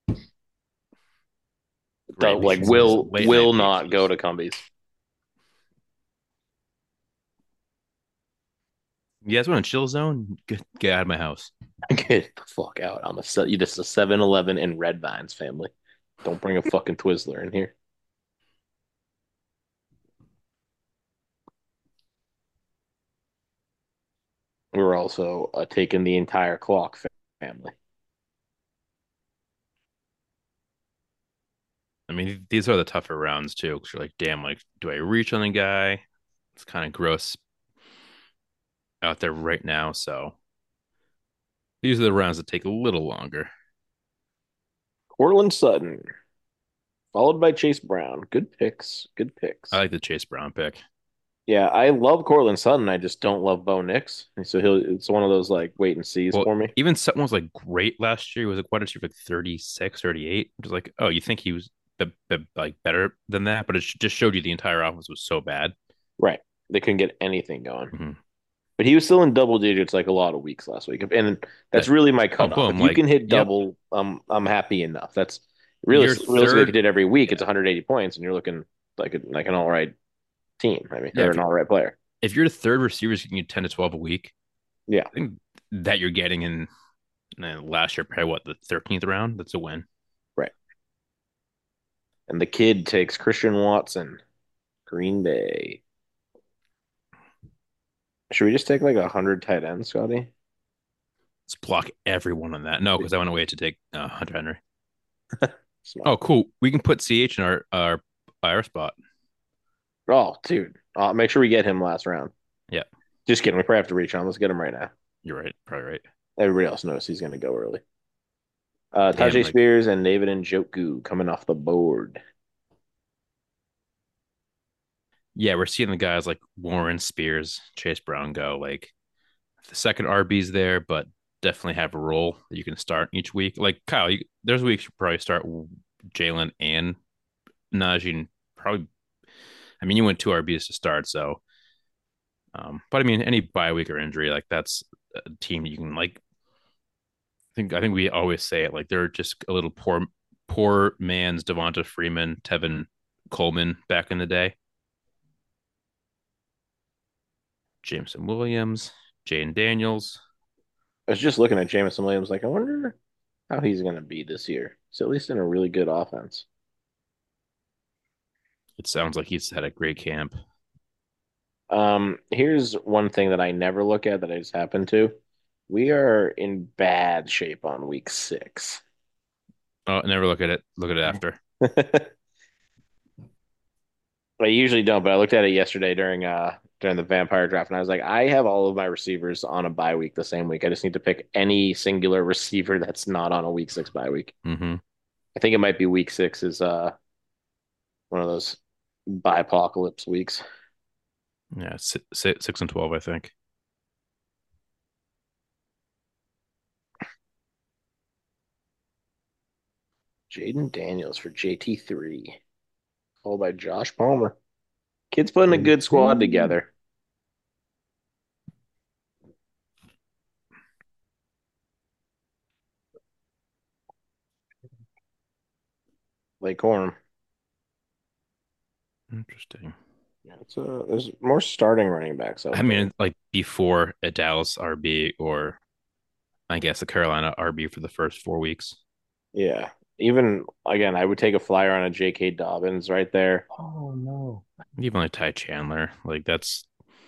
Great Like pizzas, late night will not go pizzas. to Cumbies. You guys want a chill zone? Get out of my house. Get the fuck out. You just a 7-Eleven in Red Vines family. Don't bring a fucking Twizzler in here. We're also taking the entire clock family. I mean, these are the tougher rounds too. Because you're like, damn, like, do I reach on a guy? It's kind of gross out there right now. So these are the rounds that take a little longer. Cortland Sutton, followed by Chase Brown. Good picks. Good I picks. like the Chase Brown pick. Yeah, I love Cortland Sutton. I just don't love Bo Nix. And so it's one of those like wait and sees Well, for me. even Sutton was like great last year. He was like wide receiver like 36, 38. It was like, oh, you think he was like better than that? But it just showed you the entire offense was so bad. Right. They couldn't get anything going. Mm-hmm. But he was still in double digits like a lot of weeks last week. And that's That, really my oh, cutoff. boom. If you Like, can hit yep. double, I'm happy enough. That's really Your realistically if you third, did every week, it's yeah, 180 points and you're looking like an all right team. I mean, yeah. or an all right player. If your third receiver is getting you 10 to 12 a week, Yeah. I think that you're getting in last year, probably what, the 13th round? That's a win. Right. And the kid takes Christian Watson, Green Bay. Should we just take like 100 tight ends, Scotty? Let's block everyone on that. No, because I went away to take Hunter Henry. Smart. Oh, cool. We can put CH in our spot. Oh, dude. Make sure we get him last round. Yeah, Just kidding. We probably have to reach on. Let's get him right now. you're right. Probably right. Everybody else knows he's going to go early. Damn, Tajay like, Spears and David Njoku coming off the board. yeah, we're seeing the guys like Warren, Spears, Chase Brown go. Like the second RB's there, but definitely have a role that you can start each week. Like Kyle, there's weeks you probably start Jalen and Najee. And probably, I mean, you went two RBs to start, so. But I mean, any bye week or injury, like that's a team you can like. I think we always say it like they're just a little poor man's Devonta Freeman, Tevin Coleman back in the day. Jameson Williams, Jane Daniels. I was just looking at Jameson Williams, like, I wonder how he's going to be this year. He's at least in a really good offense. It sounds like he's had a great camp. Here's one thing that I never look at that I just happened to. We are in bad shape on week 6. Oh, never look at it. Look at it after. I usually don't, but I looked at it yesterday during the vampire draft, and I was like, I have all of my receivers on a bye week the same week. I just need to pick any singular receiver that's not on a week 6 bye week. Mm-hmm. I think it might be week 6 is one of those apocalypse weeks. Yeah, 6 and 12, I think. Jaden Daniels for JT3. followed by Josh Palmer. Kid's putting a good squad together. Lake Corum. Interesting. Yeah, there's more starting running backs out I there. mean, like before a Dallas RB or I guess a Carolina RB for the first 4 weeks. Yeah. Even again, I would take a flyer on a J.K. Dobbins right there. Oh no. Even like Ty Chandler. Like that's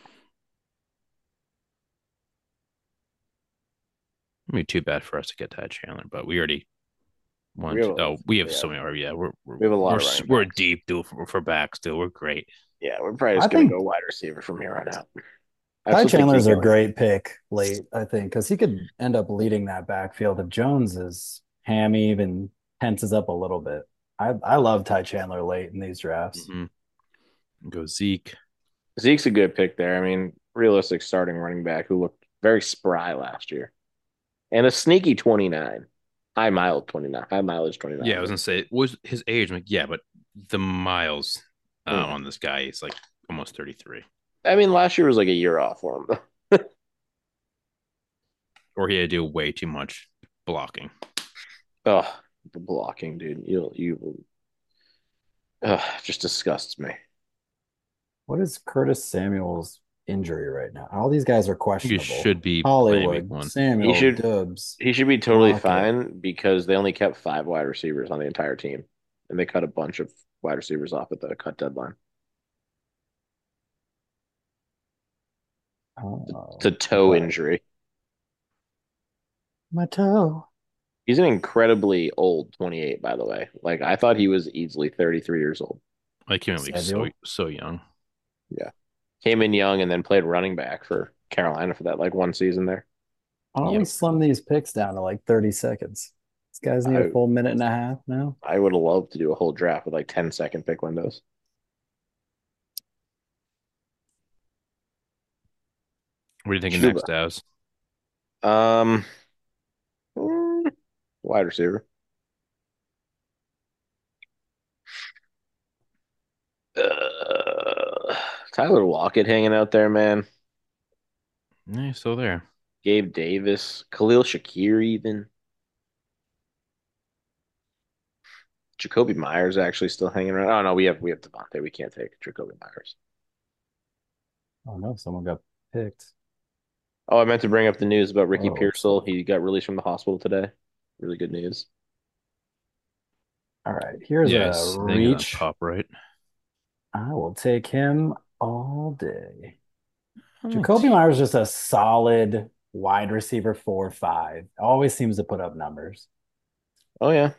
maybe too bad for us to get Ty Chandler, but we already We want. have a, We have yeah, so many RB. Yeah, we have a lot of running we're backs. deep, dude, for backs, dude. We're great. Yeah, we're probably I just gonna think go wide receiver from here on out. I Ty still think Chandler's a DK. great pick late, I think, because he could end up leading that backfield if Jones is hammy, even tenses up a little bit. I love Ty Chandler late in these drafts. Mm-hmm. Go Zeke. Zeke's a good pick there. I mean, realistic starting running back who looked very spry last year. And a sneaky 29. High mileage 29. High mileage 29. Yeah, I was gonna say, was his age? I'm like, yeah, but the miles Mm. on this guy is like almost 33, I mean, last year was like a year off for him. or he had to do way too much blocking. Oh, the blocking, dude. You just disgusts me. What is Curtis Samuel's injury right now? All these guys are You questionable. should be playing week Hollywood, one. He Samuel, should Dubs, he should be totally Lockett. fine because they only kept 5 wide receivers on the entire team. And they cut a bunch of wide receivers off at the cut deadline. Oh, It's a toe injury. my toe. He's an incredibly old 28, by the way. Like I thought he was easily 33 years old. I came in the league Samuel? so young. Yeah. Came in young and then played running back for Carolina for that like one season there. Why don't we Yep. slim these picks down to like 30 seconds? These guys need a I full minute and a half now. I would have loved to do a whole draft with like 10-second pick windows. What are you thinking Chuba. next, Daz? Um mm, Wide receiver. Tyler Lockett hanging out there, man. Yeah, he's still there. Gabe Davis, Khalil Shakir, even Jacoby Myers actually still hanging around. Oh no, we have Devontae. We can't take Jacoby Myers. Oh no, someone got picked. Oh, I meant to bring up the news about Ricky Oh, Pearsall. He got released from the hospital today. Really good news. all right. Here's Yeah, a I think he's on reach. top right. I will take him all day. Oh, Jacoby Myers is just a solid wide receiver 4-5. Always seems to put up numbers. Oh yeah,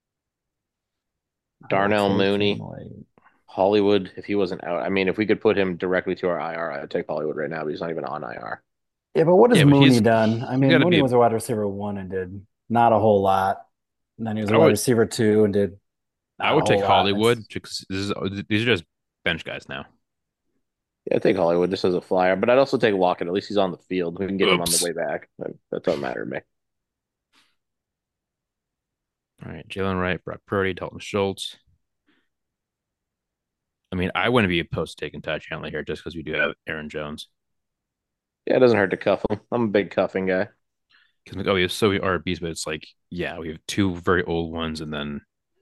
I will Darnell take Mooney, him late. Hollywood. If he wasn't out, I mean, if we could put him directly to our IR, I'd take Hollywood right now. But he's not even on IR. Yeah, but what has Yeah, but Mooney done? I he's mean, got to Mooney be. was a wide receiver 1 and did not a whole lot. And then he was a I wide would receiver 2 and did I not a would take whole lot. Hollywood because these are just bench guys now. Yeah, I'd take Hollywood just as a flyer, but I'd also take Lockett. At least he's on the field. We can get him on the Oops. way back. That doesn't matter to me. All right, Jalen Wright, Brock Purdy, Dalton Schultz. I mean, I wouldn't be opposed to taking Ty Chandler here just because we do have Aaron Jones. Yeah, it doesn't hurt to cuff him. I'm a big cuffing guy. Because we have so many RBs, but it's like, yeah, we have two very old ones, and then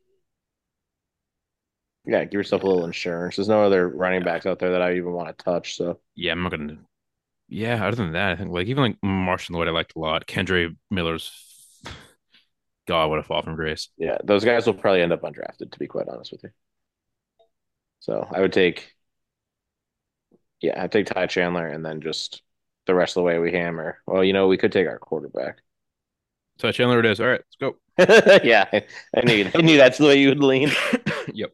Yeah, give yourself a little insurance. There's no other running backs out there that I even want to touch. So yeah, I'm not gonna. Yeah, other than that, I think like even like Marshall Lloyd, I liked a lot. Kendre Miller's, God, what a fall from grace. yeah, those guys will probably end up undrafted, to be quite honest with you. So I would take, yeah, I'd take Ty Chandler and then just the rest of the way we hammer. Well, we could take our quarterback. So Chandler it is. All right, let's go. Yeah, I knew that's the way you would lean. Yep.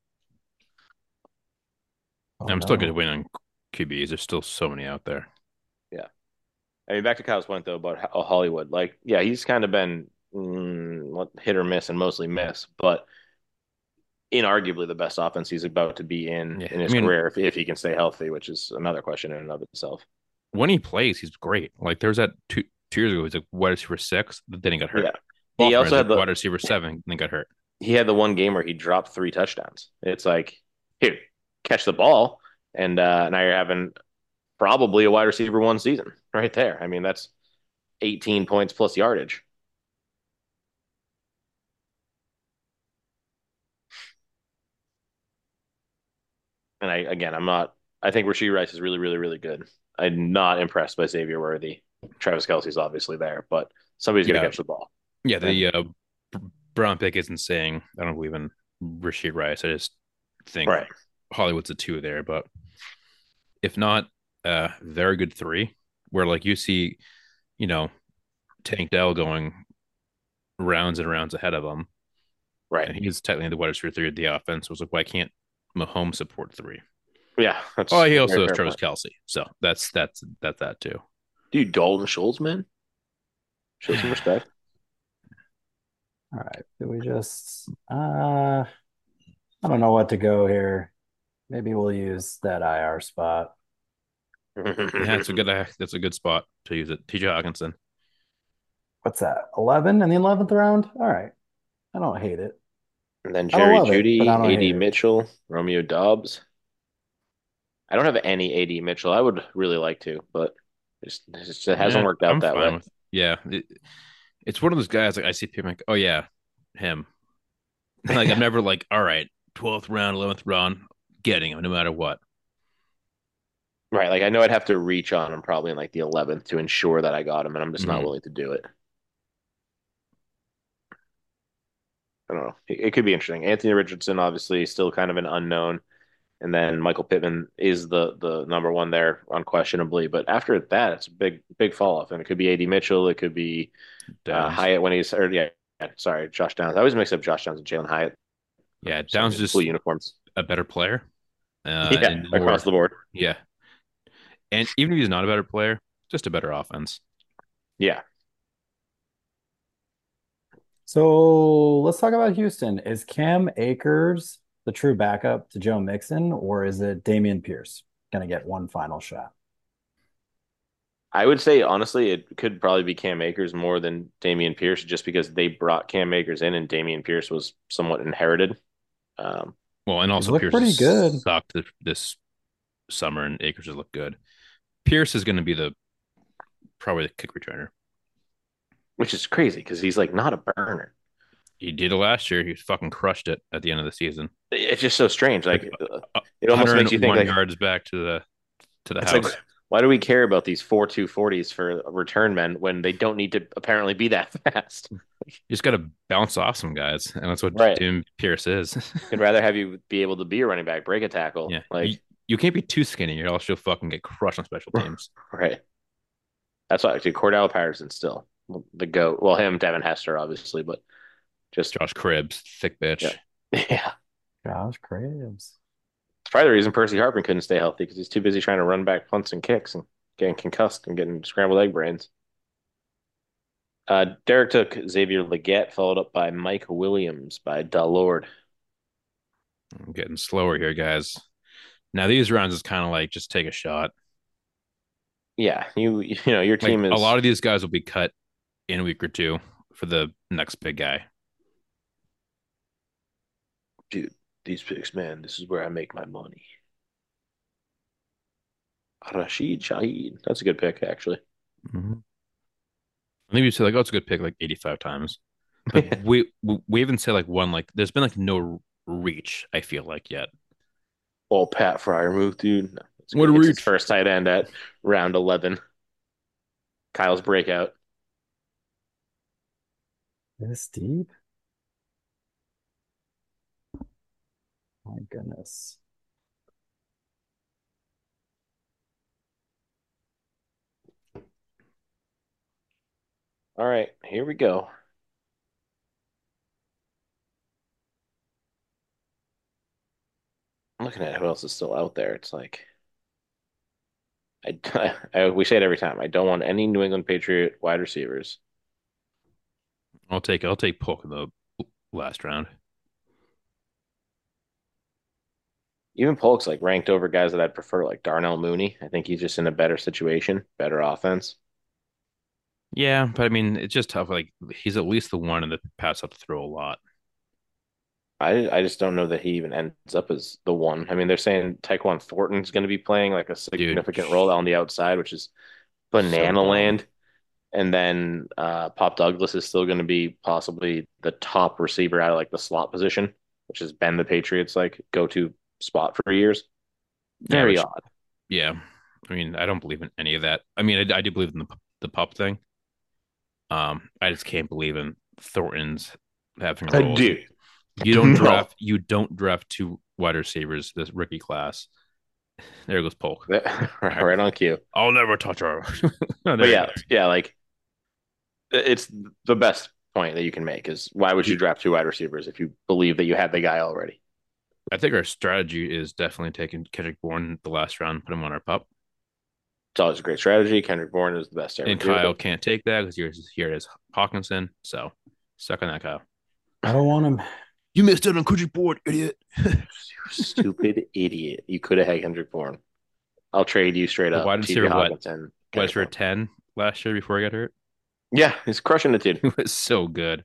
Oh, I'm still no. going to win on QBs. There's still so many out there. Yeah. I mean, back to Kyle's point though about Hollywood. Like, yeah, he's kind of been hit or miss and mostly miss, but inarguably the best offense he's about to be in Yeah, his career if he can stay healthy, which is another question in and of itself. When he plays, he's great. Like there's that two years ago, he's like wide receiver 6, then he got hurt. Yeah. He Baltimore also is had like wide receiver 7, then got hurt. he had the one game where he dropped 3 touchdowns. It's like here, catch the ball, and now you're having probably a wide receiver one season right there. I mean, that's 18 points plus yardage. And I'm not. I think Rashee Rice is really, really, really good. I'm not impressed by Xavier Worthy. Travis Kelce's obviously there, but somebody's going to Yeah, catch the ball. yeah. And The Brown pick isn't saying I don't believe in Rasheed Rice. I just think right, Hollywood's a two there, but if not, very good three. Where like you see, you know, Tank Dell going rounds and rounds ahead of him, right, and he's technically the wide receiver three of the offense. Was like, why can't Mahomes support three? yeah, Oh, that's he a very also has fair Travis point. Kelsey, so that's that too. Dude, Dalton Schultz, man, show some respect. All right. Do we just I don't know what to go here. Maybe we'll use that IR spot. Yeah, that's a good spot to use it. TJ Hawkinson. What's that? 11 in the 11th round? All right. I don't hate it. And then I don't Jerry love it, but I Judy, don't hate AD it. Mitchell, Romeo Dobbs. I don't have any AD Mitchell. I would really like to, but it hasn't Yeah, worked out I'm that fine way. with. Yeah, it's one of those guys like I see people like, oh yeah, him. Like I'm never like, all right, 12th round, 11th round, getting him no matter what. Right. Like I know I'd have to reach on him probably in like the 11th to ensure that I got him, and I'm just not Mm-hmm. willing to do it. I don't know. It could be interesting. Anthony Richardson, obviously, still kind of an unknown. And then Michael Pittman is the number one there, unquestionably. But after that, it's a big fall off. And it could be AD Mitchell. It could be Downs. Hyatt when he's, or yeah, sorry, Josh Downs. I always mix up Josh Downs and Jalen Hyatt. Yeah, Some Downs blue just uniforms. a better player. Yeah, And across more, the board. yeah. And even if he's not a better player, just a better offense. Yeah. So let's talk about Houston. Is Cam Akers the true backup to Joe Mixon, or is it Damian Pierce going to get one final shot? I would say honestly, it could probably be Cam Akers more than Damian Pierce, just because they brought Cam Akers in and Damian Pierce was somewhat inherited. Um, Well, and He's also looked Pierce has pretty good. sucked this summer, and Akers has looked good. Pierce is going to be the probably the kick returner. which is crazy because he's like not a burner. He did it last year. He fucking crushed it at the end of the season. It's just so strange. Like Like it almost makes you think 101 like yards back to the it's like house. why do we care about these 4.240s for return men when they don't need to apparently be that fast? You just got to bounce off some guys, and that's what Right. Tim Pierce is. I'd rather have you be able to be a running back, break a tackle. Yeah, Like, you can't be too skinny, or else you'll fucking get crushed on special teams. right. That's why actually Cordell Patterson still the GOAT. Well, him, Devin Hester, obviously, but just Josh Cribbs, thick yeah. bitch. Yeah. Josh Graves. It's probably the reason Percy Harvin couldn't stay healthy because he's too busy trying to run back punts and kicks and getting concussed and getting scrambled egg brains. Derek took Xavier Legette, followed up by Mike Williams by Lord. I'm getting slower here, guys. Now these rounds is kind of like just take a shot. Yeah, you know your Like team a lot is of these guys will be cut in a week or two for the next big guy. dude. These picks, man. This is where I make my money. Rashid Shaheed. That's a good pick, actually. Mm-hmm. I think we say like, oh, it's a good pick like 85 times, but we haven't said like one like there's been like no reach. I feel like yet. Oh, Pat Fryer move, dude. No, it's What good. a It's his reach! first tight end at round 11. Kyle's breakout. This deep? My goodness. All right, here we go. I'm looking at who else is still out there. It's like we say it every time. I don't want any New England Patriot wide receivers. I'll take Polk in the last round. Even Polk's like ranked over guys that I'd prefer, like Darnell Mooney. I think he's just in a better situation, better offense. Yeah, but I mean it's just tough. Like he's at least the one in the pass up to throw a lot. I just don't know that he even ends up as the one. I mean, they're saying Tyquan Thornton's going to be playing like a Dude, significant role on the outside, which is so banana dumb. land. And then Pop Douglas is still going to be possibly the top receiver out of like the slot position, which has been the Patriots' like go-to spot for years. Yeah, Very which odd. yeah. I mean, I don't believe in any of that. I mean, I do believe in the pup thing. I just can't believe in Thornton's having I roles. do. No. You don't draft two wide receivers this rookie class. There goes Polk. All right. Right on cue. I'll never touch her. Oh, But there he yeah, goes. yeah, like it's the best point that you can make is why would you Dude, draft two wide receivers if you believe that you had the guy already? I think our strategy is definitely taking Kendrick Bourne the last round, put him on our pup. It's always a great strategy. Kendrick Bourne is the best to ever And do Kyle it. can't take that because yours is here as Hawkinson. So suck on that, Kyle. I don't want him. You missed out on Kendrick Bourne, idiot. You stupid idiot. You could have had Kendrick Bourne. I'll trade you straight The up. wide TJ receiver, what? Hawkinson, Wide Kendrick receiver Bourne. 10 last year before he got hurt. Yeah, he's crushing it, dude. He was so good.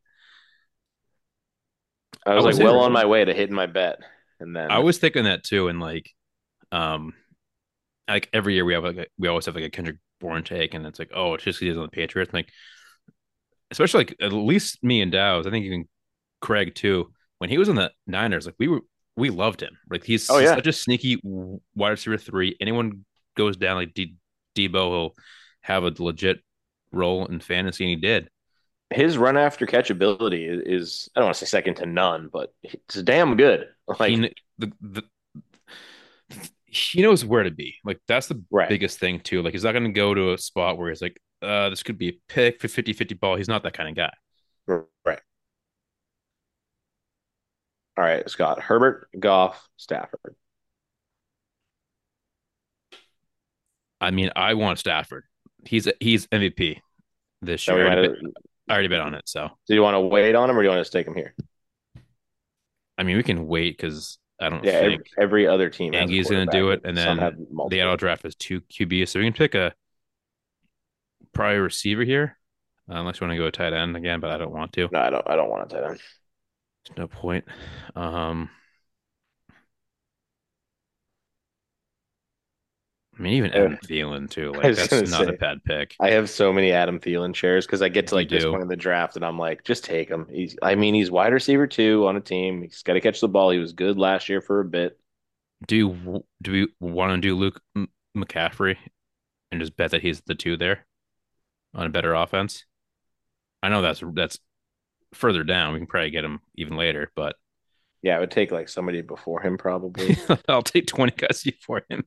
I I was like was well on Agreed. my way to hitting my bet. And I then was thinking that too, and um, like every year we always have like a Kendrick Bourne take, and it's like, oh, it's just he's on the Patriots. Like, especially like at least me and Dow's, I think even Craig too. When he was on the Niners, like we loved him. Like oh he's yeah. such a sneaky wide receiver three. Anyone goes down like Debo, he'll have a legit role in fantasy, and he did. His run after catch ability is I don't want to say second to none, but it's damn good. Like He the he knows where to be. Like that's the right. biggest thing too. Like he's not going to go to a spot where he's like, this could be a pick for 50-50 ball. He's not that kind of guy. Right. All right, Scott. Herbert, Goff, Stafford. I mean, I want Stafford. He's MVP this So year. we might have, I already bet on it. So do you want to wait on him or do you want to take him here? I mean, we can wait because I don't Yeah, think every other team has a Andy's going to quarterback, do and it, and some then have the multiple. auto draft is two QB, so we can pick a probably receiver here, unless you want to go tight end again, but I don't want to. No, I don't. I don't want to tight end. There's no point. Um, I mean, even Uh, Adam Thielen too. I Like was that's gonna not a say bad pick. I have so many Adam Thielen shares because I get to You like this do. point in the draft and I'm like, just take him. I mean, he's wide receiver two on a team. He's got to catch the ball. He was good last year for a bit. Do we want to do Luke McCaffrey and just bet that he's the two there on a better offense? I know that's further down. We can probably get him even later, but Yeah, it would take like somebody before him probably. I'll take 20 guys for him.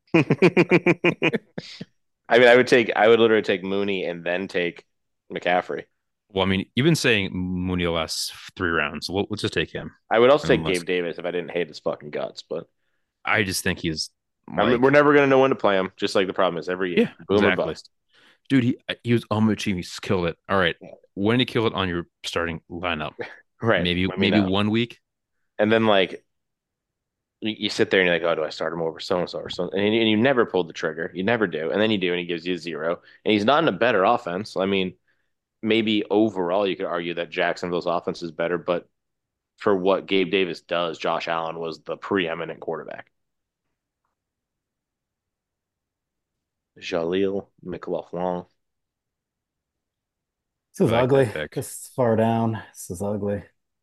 I mean, I would literally take Mooney and then take McCaffrey. Well, I mean, you've been saying Mooney the last 3 rounds, so let's just take him. I would also take Unless Gabe Davis if I didn't hate his fucking guts, but I just think he's I mean, we're like, never gonna know when to play him. Just like the problem is every yeah, year, boom or exactly. bust. Dude, he was on my team. He's killed it. All right. Yeah. When did he kill it on your starting lineup? Right. Maybe Let me maybe know. one week. And then like you sit there and you're like, oh, do I start him over so and so or so? And you never pulled the trigger. You never do. And then you do, and he gives you a zero. And he's not in a better offense. I mean, maybe overall you could argue that Jacksonville's offense is better, but for what Gabe Davis does, Josh Allen was the preeminent quarterback. Jaleel McLaughlin. This I is like that ugly. pick. This is far down. This is ugly.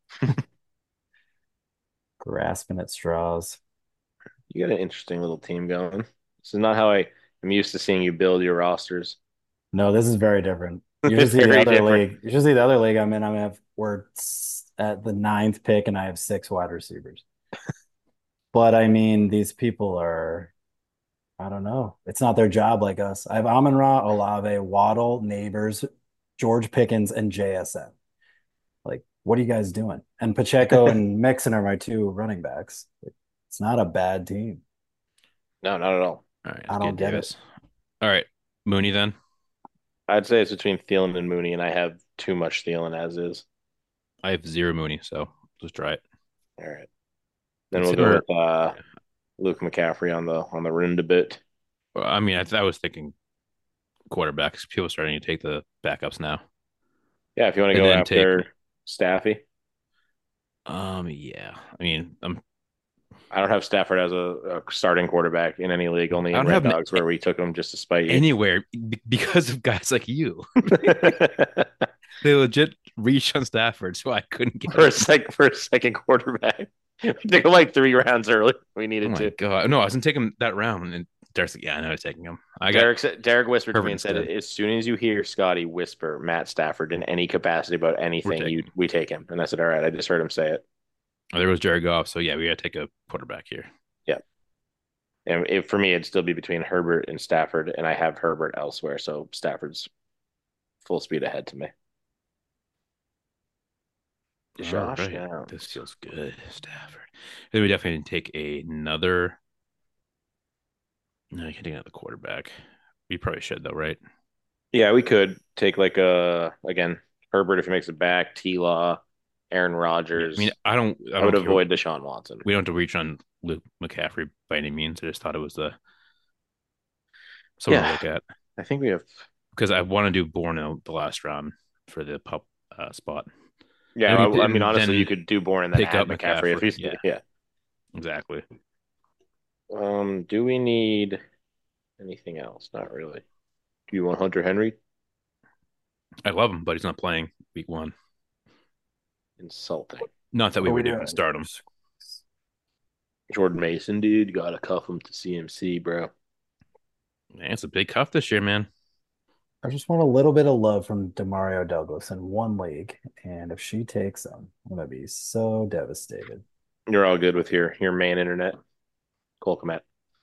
Grasping at straws. You got an interesting little team going. This is not how I am used to seeing you build your rosters. No, this is very different. You should see the Very other different. league. You should see the other league I'm in. We're at the ninth pick, and I have six wide receivers. But I mean, these people are, I don't know. It's not their job like us. I have Amon-Ra, Olave, Waddle, Neighbors, George Pickens, and JSN. Like, what are you guys doing? And Pacheco and Mixon are my two running backs. It's not a bad team. No, not at all. All right, I let's don't get get it. Davis. All right, Mooney then. I'd say it's between Thielen and Mooney, and I have too much Thielen as is. I have zero Mooney, so let's try it. All right. Then Let's we'll hit go over. with Luke McCaffrey on the room debit. Well, I mean, I was thinking quarterbacks. People are starting to take the backups now, Yeah, if you want to and go then take after Staffy. Yeah. I mean, I don't have Stafford as a starting quarterback in any league, only I in don't Red have him Dogs where we took him just to spite you. anywhere because of guys like you. They legit reached on Stafford, so I couldn't get him. For a second quarterback. We took him like 3 rounds early. We Oh needed my to. god! No, I wasn't taking that round, and Derek's like, "Yeah, I know I'm taking him. I got Derek whispered to Herbert me and said, instead. as soon as you hear Scotty whisper Matt Stafford in any capacity about We're anything, taking him." we take him. And I said, all right, I just heard him say it. Oh, there was Jared Goff, so yeah, we got to take a quarterback here. Yeah. And for me, it'd still be between Herbert and Stafford, and I have Herbert elsewhere, so Stafford's full speed ahead to me. All Josh right, this Downs. feels good, Stafford. Then we definitely take another. No, you can't take another quarterback. We probably should though, right? Yeah, we could take like again, Herbert if he makes it back, T-Law, Aaron Yeah, I mean, Rodgers. I I would don't care. avoid Deshaun Watson. We don't have to reach on Luke McCaffrey by any means. I just thought it was the someone to Yeah, look at I think we have. because I want to do Borno the last round for the pup spot, Yeah, and I mean, and honestly, you then could do Bourne and then pick add up McCaffrey if McCaffrey. he's Yeah, yeah. exactly. Do we need anything else? Not really. Do you want Hunter Henry? I love him, but he's not playing week one. Insulting. Not that What we are we would even doing? start him. Jordan Mason, dude, gotta cuff him to CMC, bro. Man, it's a big cuff this year, man. I just want a little bit of love from Demario Douglas in one league, and if she takes him, I'm gonna be so devastated. You're all good with your main internet. Cole Komet.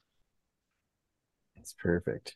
It's perfect.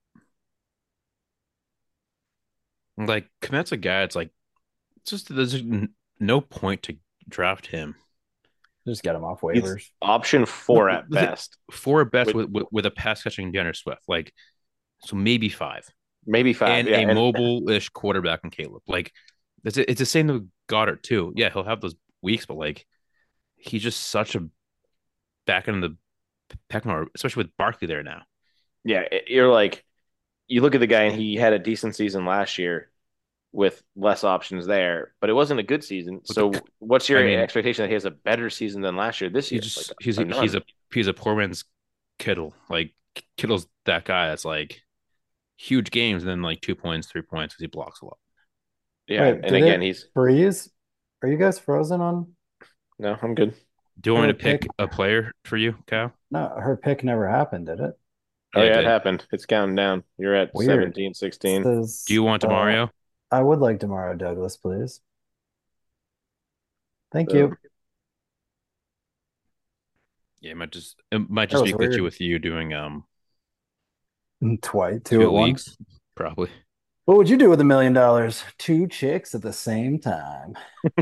Like Komet's a guy. It's like it's just there's no point to draft him. Just get him off He's waivers. option No, 4 at best. four at best With with a pass catching DeAndre Swift, like so maybe five, maybe 5. and Yeah, a and mobile-ish quarterback in Caleb. Like it's the same with Goddard too. Yeah, he'll have those weeks, but like he's just such a back in the pecking order, especially with Barkley there now. yeah, you're like you look at the guy and he had a decent season last year with less options there, but it wasn't a good season. With the, So what's your I mean, expectation that he has a better season than last year this he year? Like just none. he's a poor man's Kittle. Like Kittle's that guy that's like huge games and then like 2 points, 3 points because he blocks a lot. Yeah, Wait, and did again, it he's freeze? Are you guys frozen on no, I'm good. Do you want her me to pick pick? a player for you, Cal? No, her pick never happened, did it? Oh Yeah, it yeah, it did. happened. It's counting down. You're at Weird. 17, It 16. Do says, you want Demario? I would like Demario Douglas, please. Thank So you. Yeah, it might That just was be glitchy weird. with you doing Twice, two two at once. leagues, probably. What would you do with $1 million? Two chicks at the same time.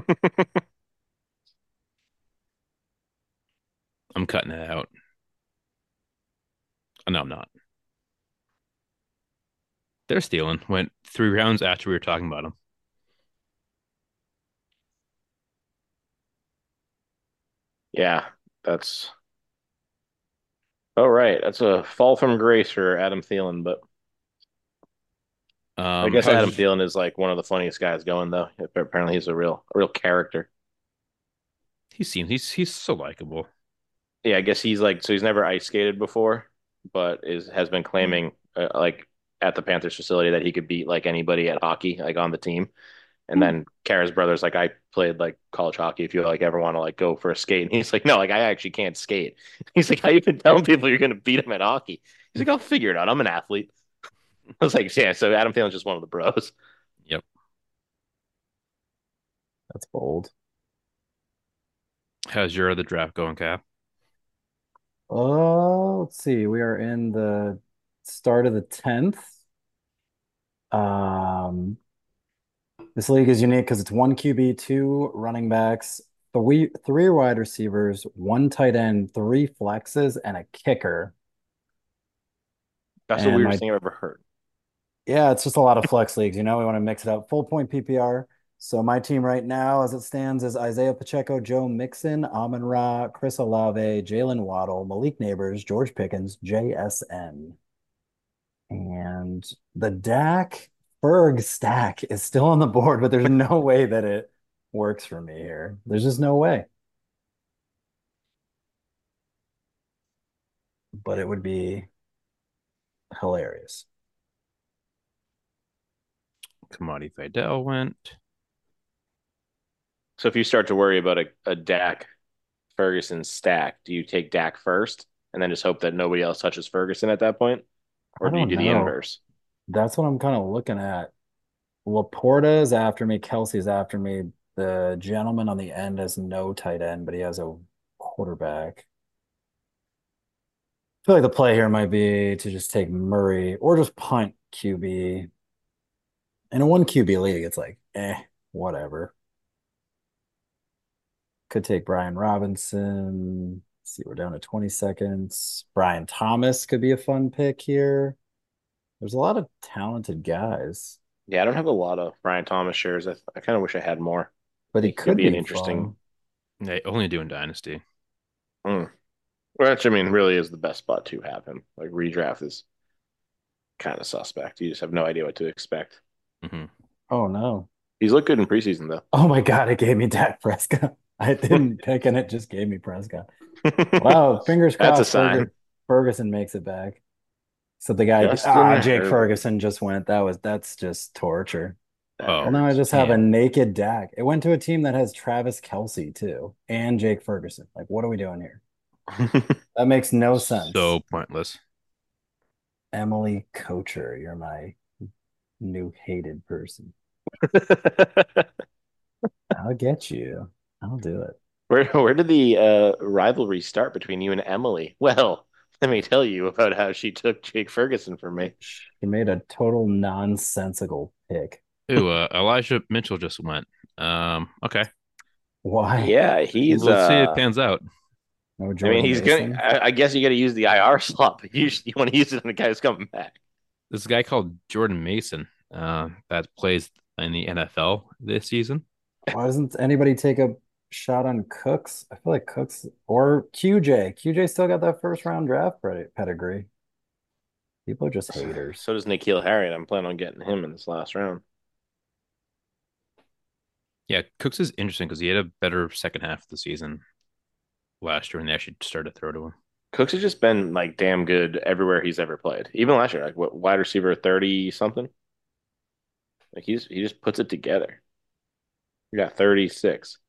I'm cutting it out. No, I'm not. They're stealing. Went 3 rounds after we were talking about them. yeah, that's right. That's a fall from grace for Adam Thielen, but I guess Adam How's Thielen is like one of the funniest guys going though. Apparently he's a real character. he seems he's so likable. Yeah, I guess he's like so he's never ice skated before, but is has been claiming like at the Panthers facility that he could beat like anybody at hockey like on the team. And then Kara's brother's like, I played like college hockey. If you like ever want to like go for a skate, and he's like, no, like I actually can't skate. He's like, how you been telling people you're gonna beat him at hockey? He's like, I'll figure it out. I'm an athlete. I was like, yeah. So Adam Thielen's just one of the bros. Yep. That's bold. How's your other draft going, Cap? Oh, let's see. We are in the start of the 10th. Um, this league is unique because it's one QB, two running backs, three wide receivers, one tight end, three flexes, and a kicker. That's the And weirdest my thing I've ever heard. Yeah, it's just a lot of flex leagues. We want to mix it up. Full point PPR. So my team right now, as it stands, is Isaiah Pacheco, Joe Mixon, Amon Ra, Chris Olave, Jalen Waddle, Malik Neighbors, George Pickens, JSN. And the Dak Ferg stack is still on the board, but there's no way that it works for me here. There's just no way. But it would be hilarious. Commodity Fidel went. So if you start to worry about a Dak Ferguson stack, do you take Dak first and then just hope that nobody else touches Ferguson at that point? I Or do you don't do the know. inverse? That's what I'm kind of looking at. Laporta is after me. Kelsey's after me. The gentleman on the end has no tight end, but he has a quarterback. I feel like the play here might be to just take Murray or just punt QB. In a one QB league, it's like, whatever. Could take Brian Robinson. Let's see, we're down to 20 seconds. Brian Thomas could be a fun pick here. There's a lot of talented guys, Yeah, I don't have a lot of Brian Thomas shares. I kind of wish I had more. but I he think he could could be an be interesting. fun. They only do in Dynasty. Mm. Which I mean, really is the best spot to have him. Like redraft is kind of suspect. You just have no idea what to expect. Hmm. Oh no. He's looked good in preseason though. Oh my God, it gave me Dak Prescott. I didn't pick and it just gave me Prescott. Wow, fingers That's a crossed sign. Ferguson makes it back. So the guy, Justin Jake Herbert. Ferguson just went. That's just torture. That Oh, Well, now I hurts. just have a damn. naked Dak. It went to a team that has Travis Kelce too, and Jake Ferguson. Like, what are we doing here? That makes no sense. So pointless. Emily Kocher, you're my new hated person. I'll get you. I'll do it. Where did the rivalry start between you and Emily? Well, let me tell you about how she took Jake Ferguson from me. She made a total nonsensical pick. Ooh, Elijah Mitchell just went. Okay. Why? Yeah, he's Let's see if it pans out. No I mean Jordan he's gonna Mason. I guess you gotta use the IR slot, but you want to use it on the guy who's coming back. This guy called Jordan Mason, that plays in the NFL this season. Why doesn't anybody take a shot on Cooks? I feel like Cooks or QJ. QJ still got that first round draft pedigree. People are just haters. So does N'Keal Harriet. I'm planning on getting him in this last round. Yeah, Cooks is interesting because he had a better second half of the season last year when they actually started to throw to him. Cooks has just been like damn good everywhere he's ever played. Even last year, like what wide receiver 30 something. Like he just puts it together. You got 36.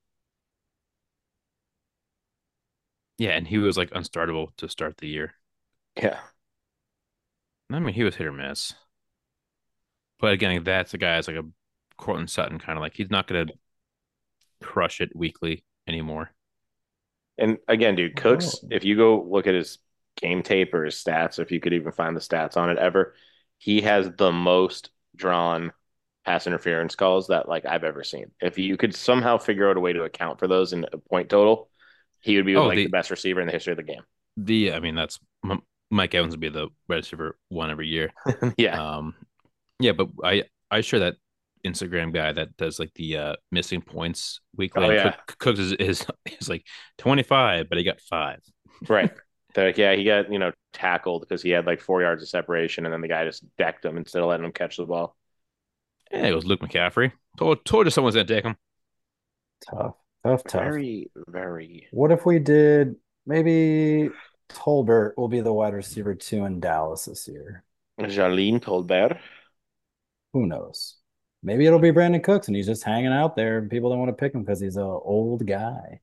Yeah, and he was like unstartable to start the year. Yeah. I mean, he was hit or miss. But again, that's a guy that's like a Cortland Sutton kind of like he's not going to crush it weekly anymore. And again, dude, Cooks, Oh, if you go look at his game tape or his stats, if you could even find the stats on it ever, he has the most drawn pass interference calls that like I've ever seen. If you could somehow figure out a way to account for those in a point total, he would be Oh, like the best receiver in the history of the game. I mean, that's Mike Evans would be the wide receiver one every year. Yeah. Um, yeah, but I share that Instagram guy that does like the missing points weekly, Oh and yeah. Cooks is like 25, but he got five. Right. They're like, yeah, he got, tackled because he had like 4 yards of separation and then the guy just decked him instead of letting him catch the ball. Yeah, it was Luke McCaffrey. Told you someone's gonna take him. tough, tough, tough. Very, very What if we did maybe Tolbert will be the wide receiver two in Dallas this year? Jaline Tolbert. Who knows? Maybe it'll be Brandon Cooks and he's just hanging out there and people don't want to pick him because he's an old guy.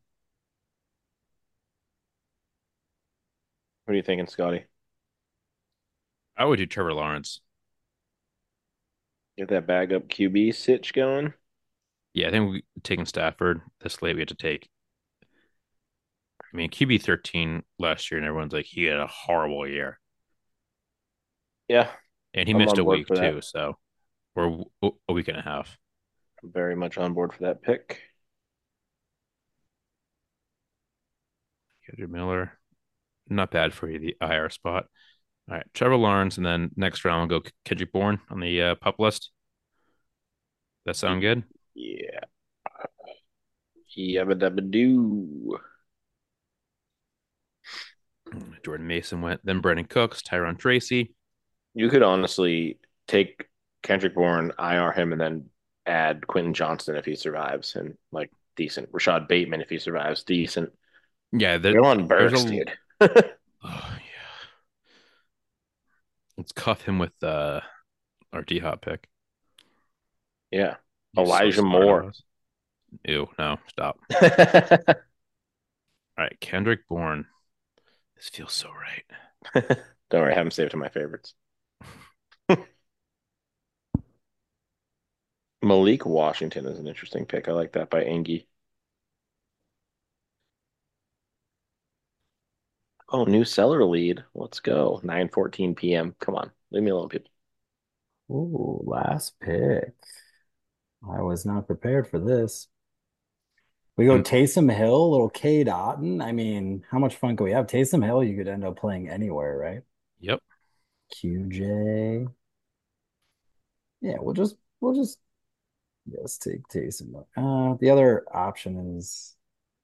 What are you thinking, Scotty? I would do Trevor Lawrence. Get that bag up QB sitch going. Yeah, I think we taking Stafford this late. We had to take. I mean, QB 13 last year, and everyone's like he had a horrible year, Yeah, and he I'm missed on a board week for that. too, so or a week and a half. I'm very much on board for that pick. Kendrick Miller, not bad for you, the IR spot. All right, Trevor Lawrence, and then next round we'll go Kendrick Bourne on the pup list. That sound good? Yeah. Yabba dabba doo. Jordan Mason went, then Brandon Cooks, Tyron Tracy. You could honestly take Kendrick Bourne, IR him, and then add Quentin Johnston if he survives, and like decent Rashad Bateman if he survives, decent. Yeah, Traylon there's Burks, a. dude. Oh yeah, let's cuff him with our D Hop pick. Yeah. He's so Elijah smart of Moore. us. Ew, no, stop. Don't All right, Kendrick Bourne. This feels so right. worry, I have him saved to my favorites. Malik Washington is an interesting pick. I like that by Engie. Oh, new seller lead. Let's go. 9:14 p.m. Come on. Leave me alone, people. Ooh, last pick. I was not prepared for this. We go Mm. Taysom Hill, little Cade Otton. I mean, how much fun can we have? Taysom Hill, you could end up playing anywhere, right? Yep. QJ. Yeah, we'll just let's take Taysom. The other option is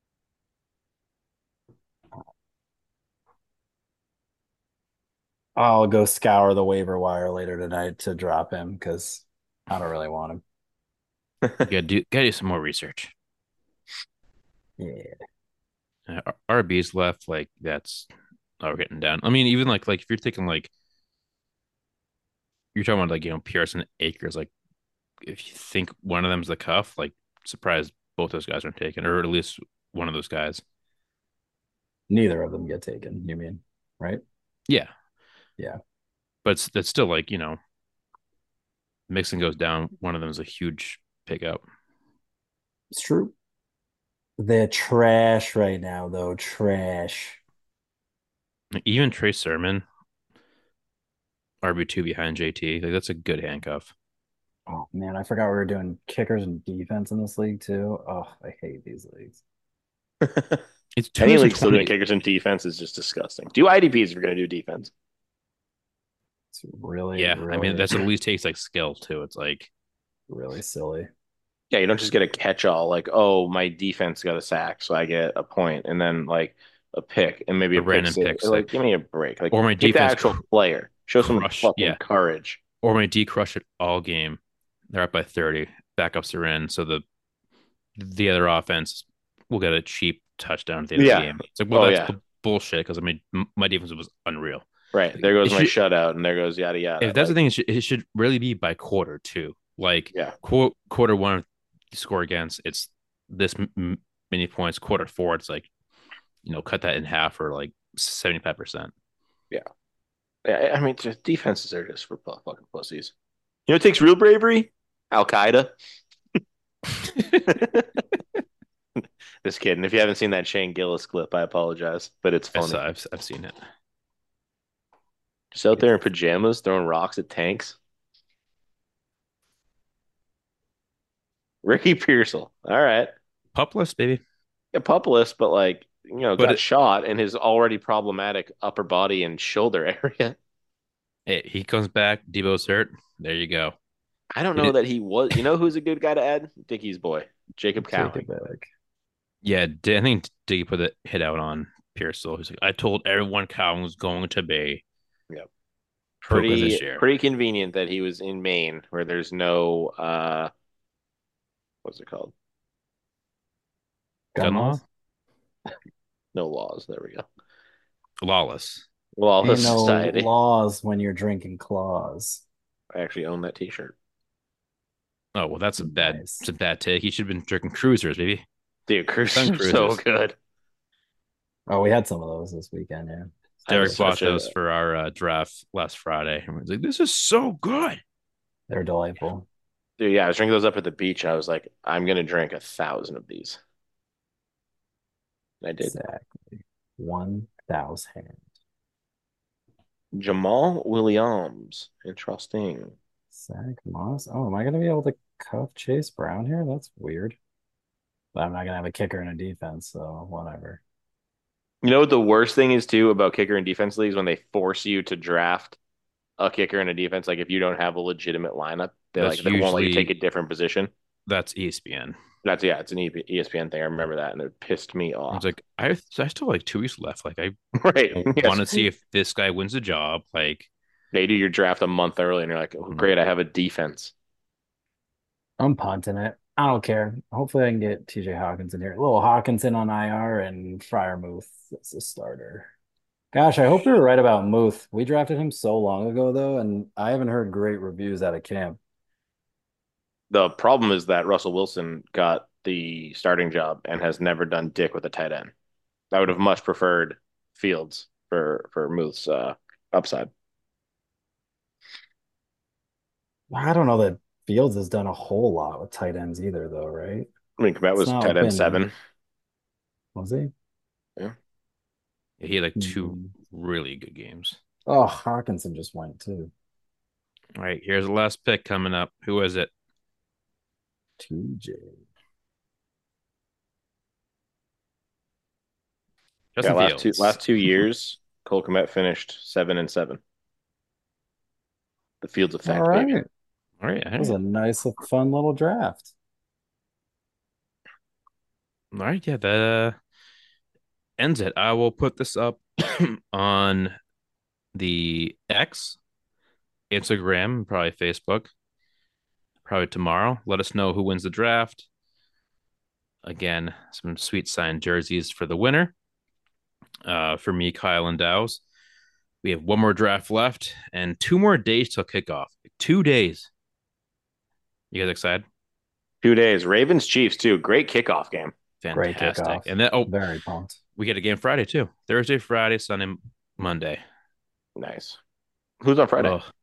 I'll go scour the waiver wire later tonight to drop him because I don't really want him. You gotta do some more research. Yeah. RB's left, like that's we're getting down. I mean, even like if you're thinking like you're talking about like Pearson Akers, like if you think one of them's the cuff, like surprised both those guys aren't taken, or at least one of those guys. Neither of them get taken, you mean, right? Yeah, Yeah. but that's still like Mixon goes down. One of them is a huge pickup. It's true. They're trash right now, though. Trash. Even Trey Sermon, RB2 behind JT, like that's a good handcuff. Oh man, I forgot we were doing kickers and defense in this league too. Oh, I hate these leagues. It's Any league still doing 2020. kickers and defense is just disgusting. Do IDPs if you're going to do defense. It's really, Yeah, I mean really, that's at least takes like skill too. It's like really silly. Yeah, you don't just get a catch-all like, oh, my defense got a sack, so I get a point, and then like a pick and maybe a a pick random six. pick Like, six, give me a break. Like, or my take the defense actual player. Show some crush. fucking Yeah, courage. or my D crush it all game. They're up by 30. Backups are in, so the other offense will get a cheap touchdown at the end of the Yeah. game. It's like, well, Oh that's yeah. bullshit because I mean my defense was unreal. Right. Like, There goes it my should, shutout, and there goes yada yada. if that's the Like, thing, it should really be by quarter too. Like yeah. quarter one, you score against it's this many points. Quarter four, it's like cut that in half or like 75%. Yeah. I mean, just defenses are just for fucking pussies. You know what takes real bravery? Al Qaeda. Just kidding. If you haven't seen that Shane Gillis clip, I apologize, but it's funny. I've seen it. Just out there in pajamas throwing rocks at tanks. Ricky Pearsall. All right. Pupless, baby. Yeah, pupilless, but like, But got shot in his already problematic upper body and shoulder area. hey, he comes back. Debo's hurt. There you go. I don't He know did, that he was. You know who's a good guy to add? Dickie's boy, Jacob Take Cowing. it back. yeah, I think Diggy put the hit out on Pearsall. He's like, I told everyone Cowan was going to be Yep. Puka this year. Pretty convenient that he was in Maine where there's no what's it called? Gun law? No laws. There we go. Lawless. Lawless Ain't no society. laws when you're drinking claws. I actually own that T-shirt. Oh well, that's Nice. it's a bad take. He should have been drinking cruisers, baby. Dude, cruisers Sun are so cruisers. good. Oh, we had some of those this weekend, yeah. Derek bought such a- those for our draft last Friday. And was like, this is so good. They're delightful. Dude, yeah, I was drinking those up at the beach, and I was like, I'm gonna drink 1,000 of these. And I did. Exactly. 1,000. Jamal Williams. Interesting. Zach Moss. Oh, am I going to be able to cuff Chase Brown here? That's weird. But I'm not going to have a kicker and a defense, so whatever. You know what the worst thing is too about kicker and defense leagues when they force you to draft a kicker and a defense, like if you don't have a legitimate lineup, they That's they won't let you usually- take a different position. That's ESPN. It's an ESPN thing. I remember that, and it pissed me I off. was like, I still have like 2 weeks left. Like, I Right. Yes. want to see if this guy wins the job. Like, They do your draft a month early, and you're like, oh, great, I have a defense. I'm punting it. I don't care. Hopefully, I can get TJ Hawkinson here. A little Hawkinson on IR and Fryermuth as a starter. Gosh, I hope we were right about Muth. We drafted him so long ago, though, and I haven't heard great reviews out of camp. The problem is that Russell Wilson got the starting job and has never done dick with a tight end. I would have much preferred Fields for Muth's upside. I don't know that Fields has done a whole lot with tight ends either, though, right? I mean, Komet was It's not tight end been- 7. Was he? He had like 2 Mhm. really good games. Oh, Hawkinson just went too. All right, here's the last pick coming up. Who is it? TJ. Justin Fields. Last 2 years, Cole Komet finished 7 and 7. The Fields effect, All right. baby. All right, That was a nice, fun little draft. all right, yeah, that ends it. I will put this up on the X, Instagram, probably Facebook, probably tomorrow. Let us know who wins the draft. Again, some sweet signed jerseys for the winner. For me, Kyle and Dows. We have one more draft left and 2 more days till kickoff. 2 days. You guys excited? 2 days. Ravens Chiefs too. Great kickoff game. Great Fantastic. kickoff. And then Very pumped. we get a game Friday too. Thursday, Friday, Sunday, Monday. Nice. Who's on Friday? Oh,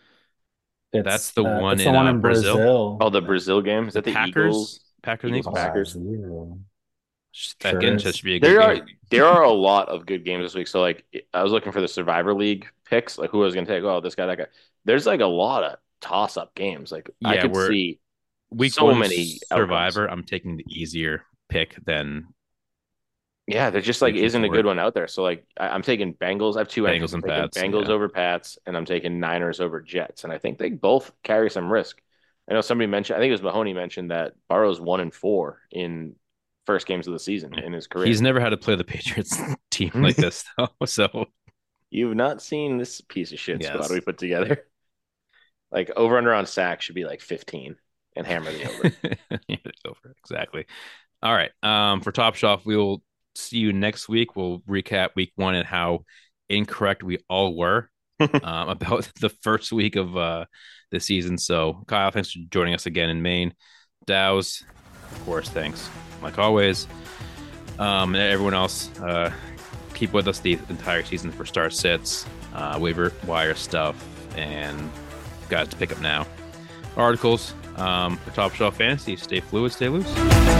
That's the one it's in, the one Brazil? Oh, the Brazil game. Is that the Eagles? Packers and Eagles, Eagles. Packers. Zero. Again, Sure is. just should be a good game. There are a lot of good games this week. So like I was looking for the Survivor League picks, like who I was gonna take. Oh, this guy, that guy. There's like a lot of toss up games. Like I Yeah, could we're- see Week so one many Survivor, I'm taking the easier pick than Yeah, there just like Looking isn't a forward. good one out there. So like I'm taking Bengals. I have 2 Bengals entries. and I'm taking Pats, Bengals yeah. over Pats, and I'm taking Niners over Jets. And I think they both carry some risk. I know somebody mentioned, I think it was Mahoney mentioned that Burrow's 1-4 in first games of the season in his career. he's never had to play the Patriots team like this though. So You've not seen this piece of shit Yes. squad we put together. Like over under on sacks should be like 15 and hammer the over. Yeah, it's over. Exactly. All right. For Top Shelf, we will see you next week. We'll recap week 1 and how incorrect we all were about the first week of the season. So, Kyle, thanks for joining us again in Maine. Dows, of course, thanks. Like always. And everyone else, keep with us the entire season for star sits, waiver wire stuff, and guys to pick up now. Articles for Top Shelf Fantasy. Stay fluid, stay loose.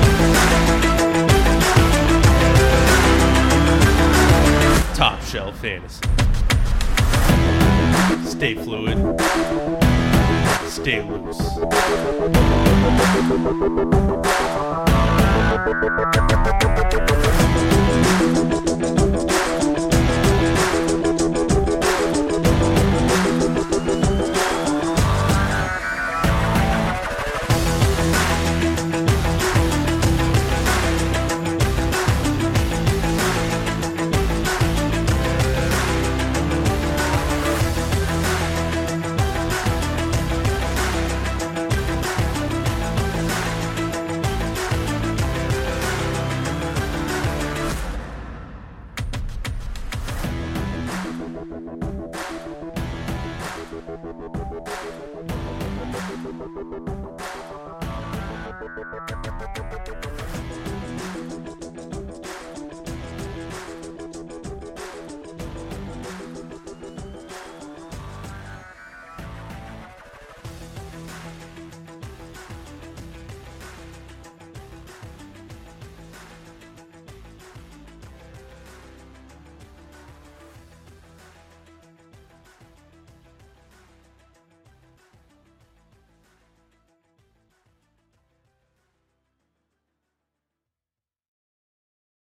Top Shelf Fantasy. Stay fluid. Stay loose.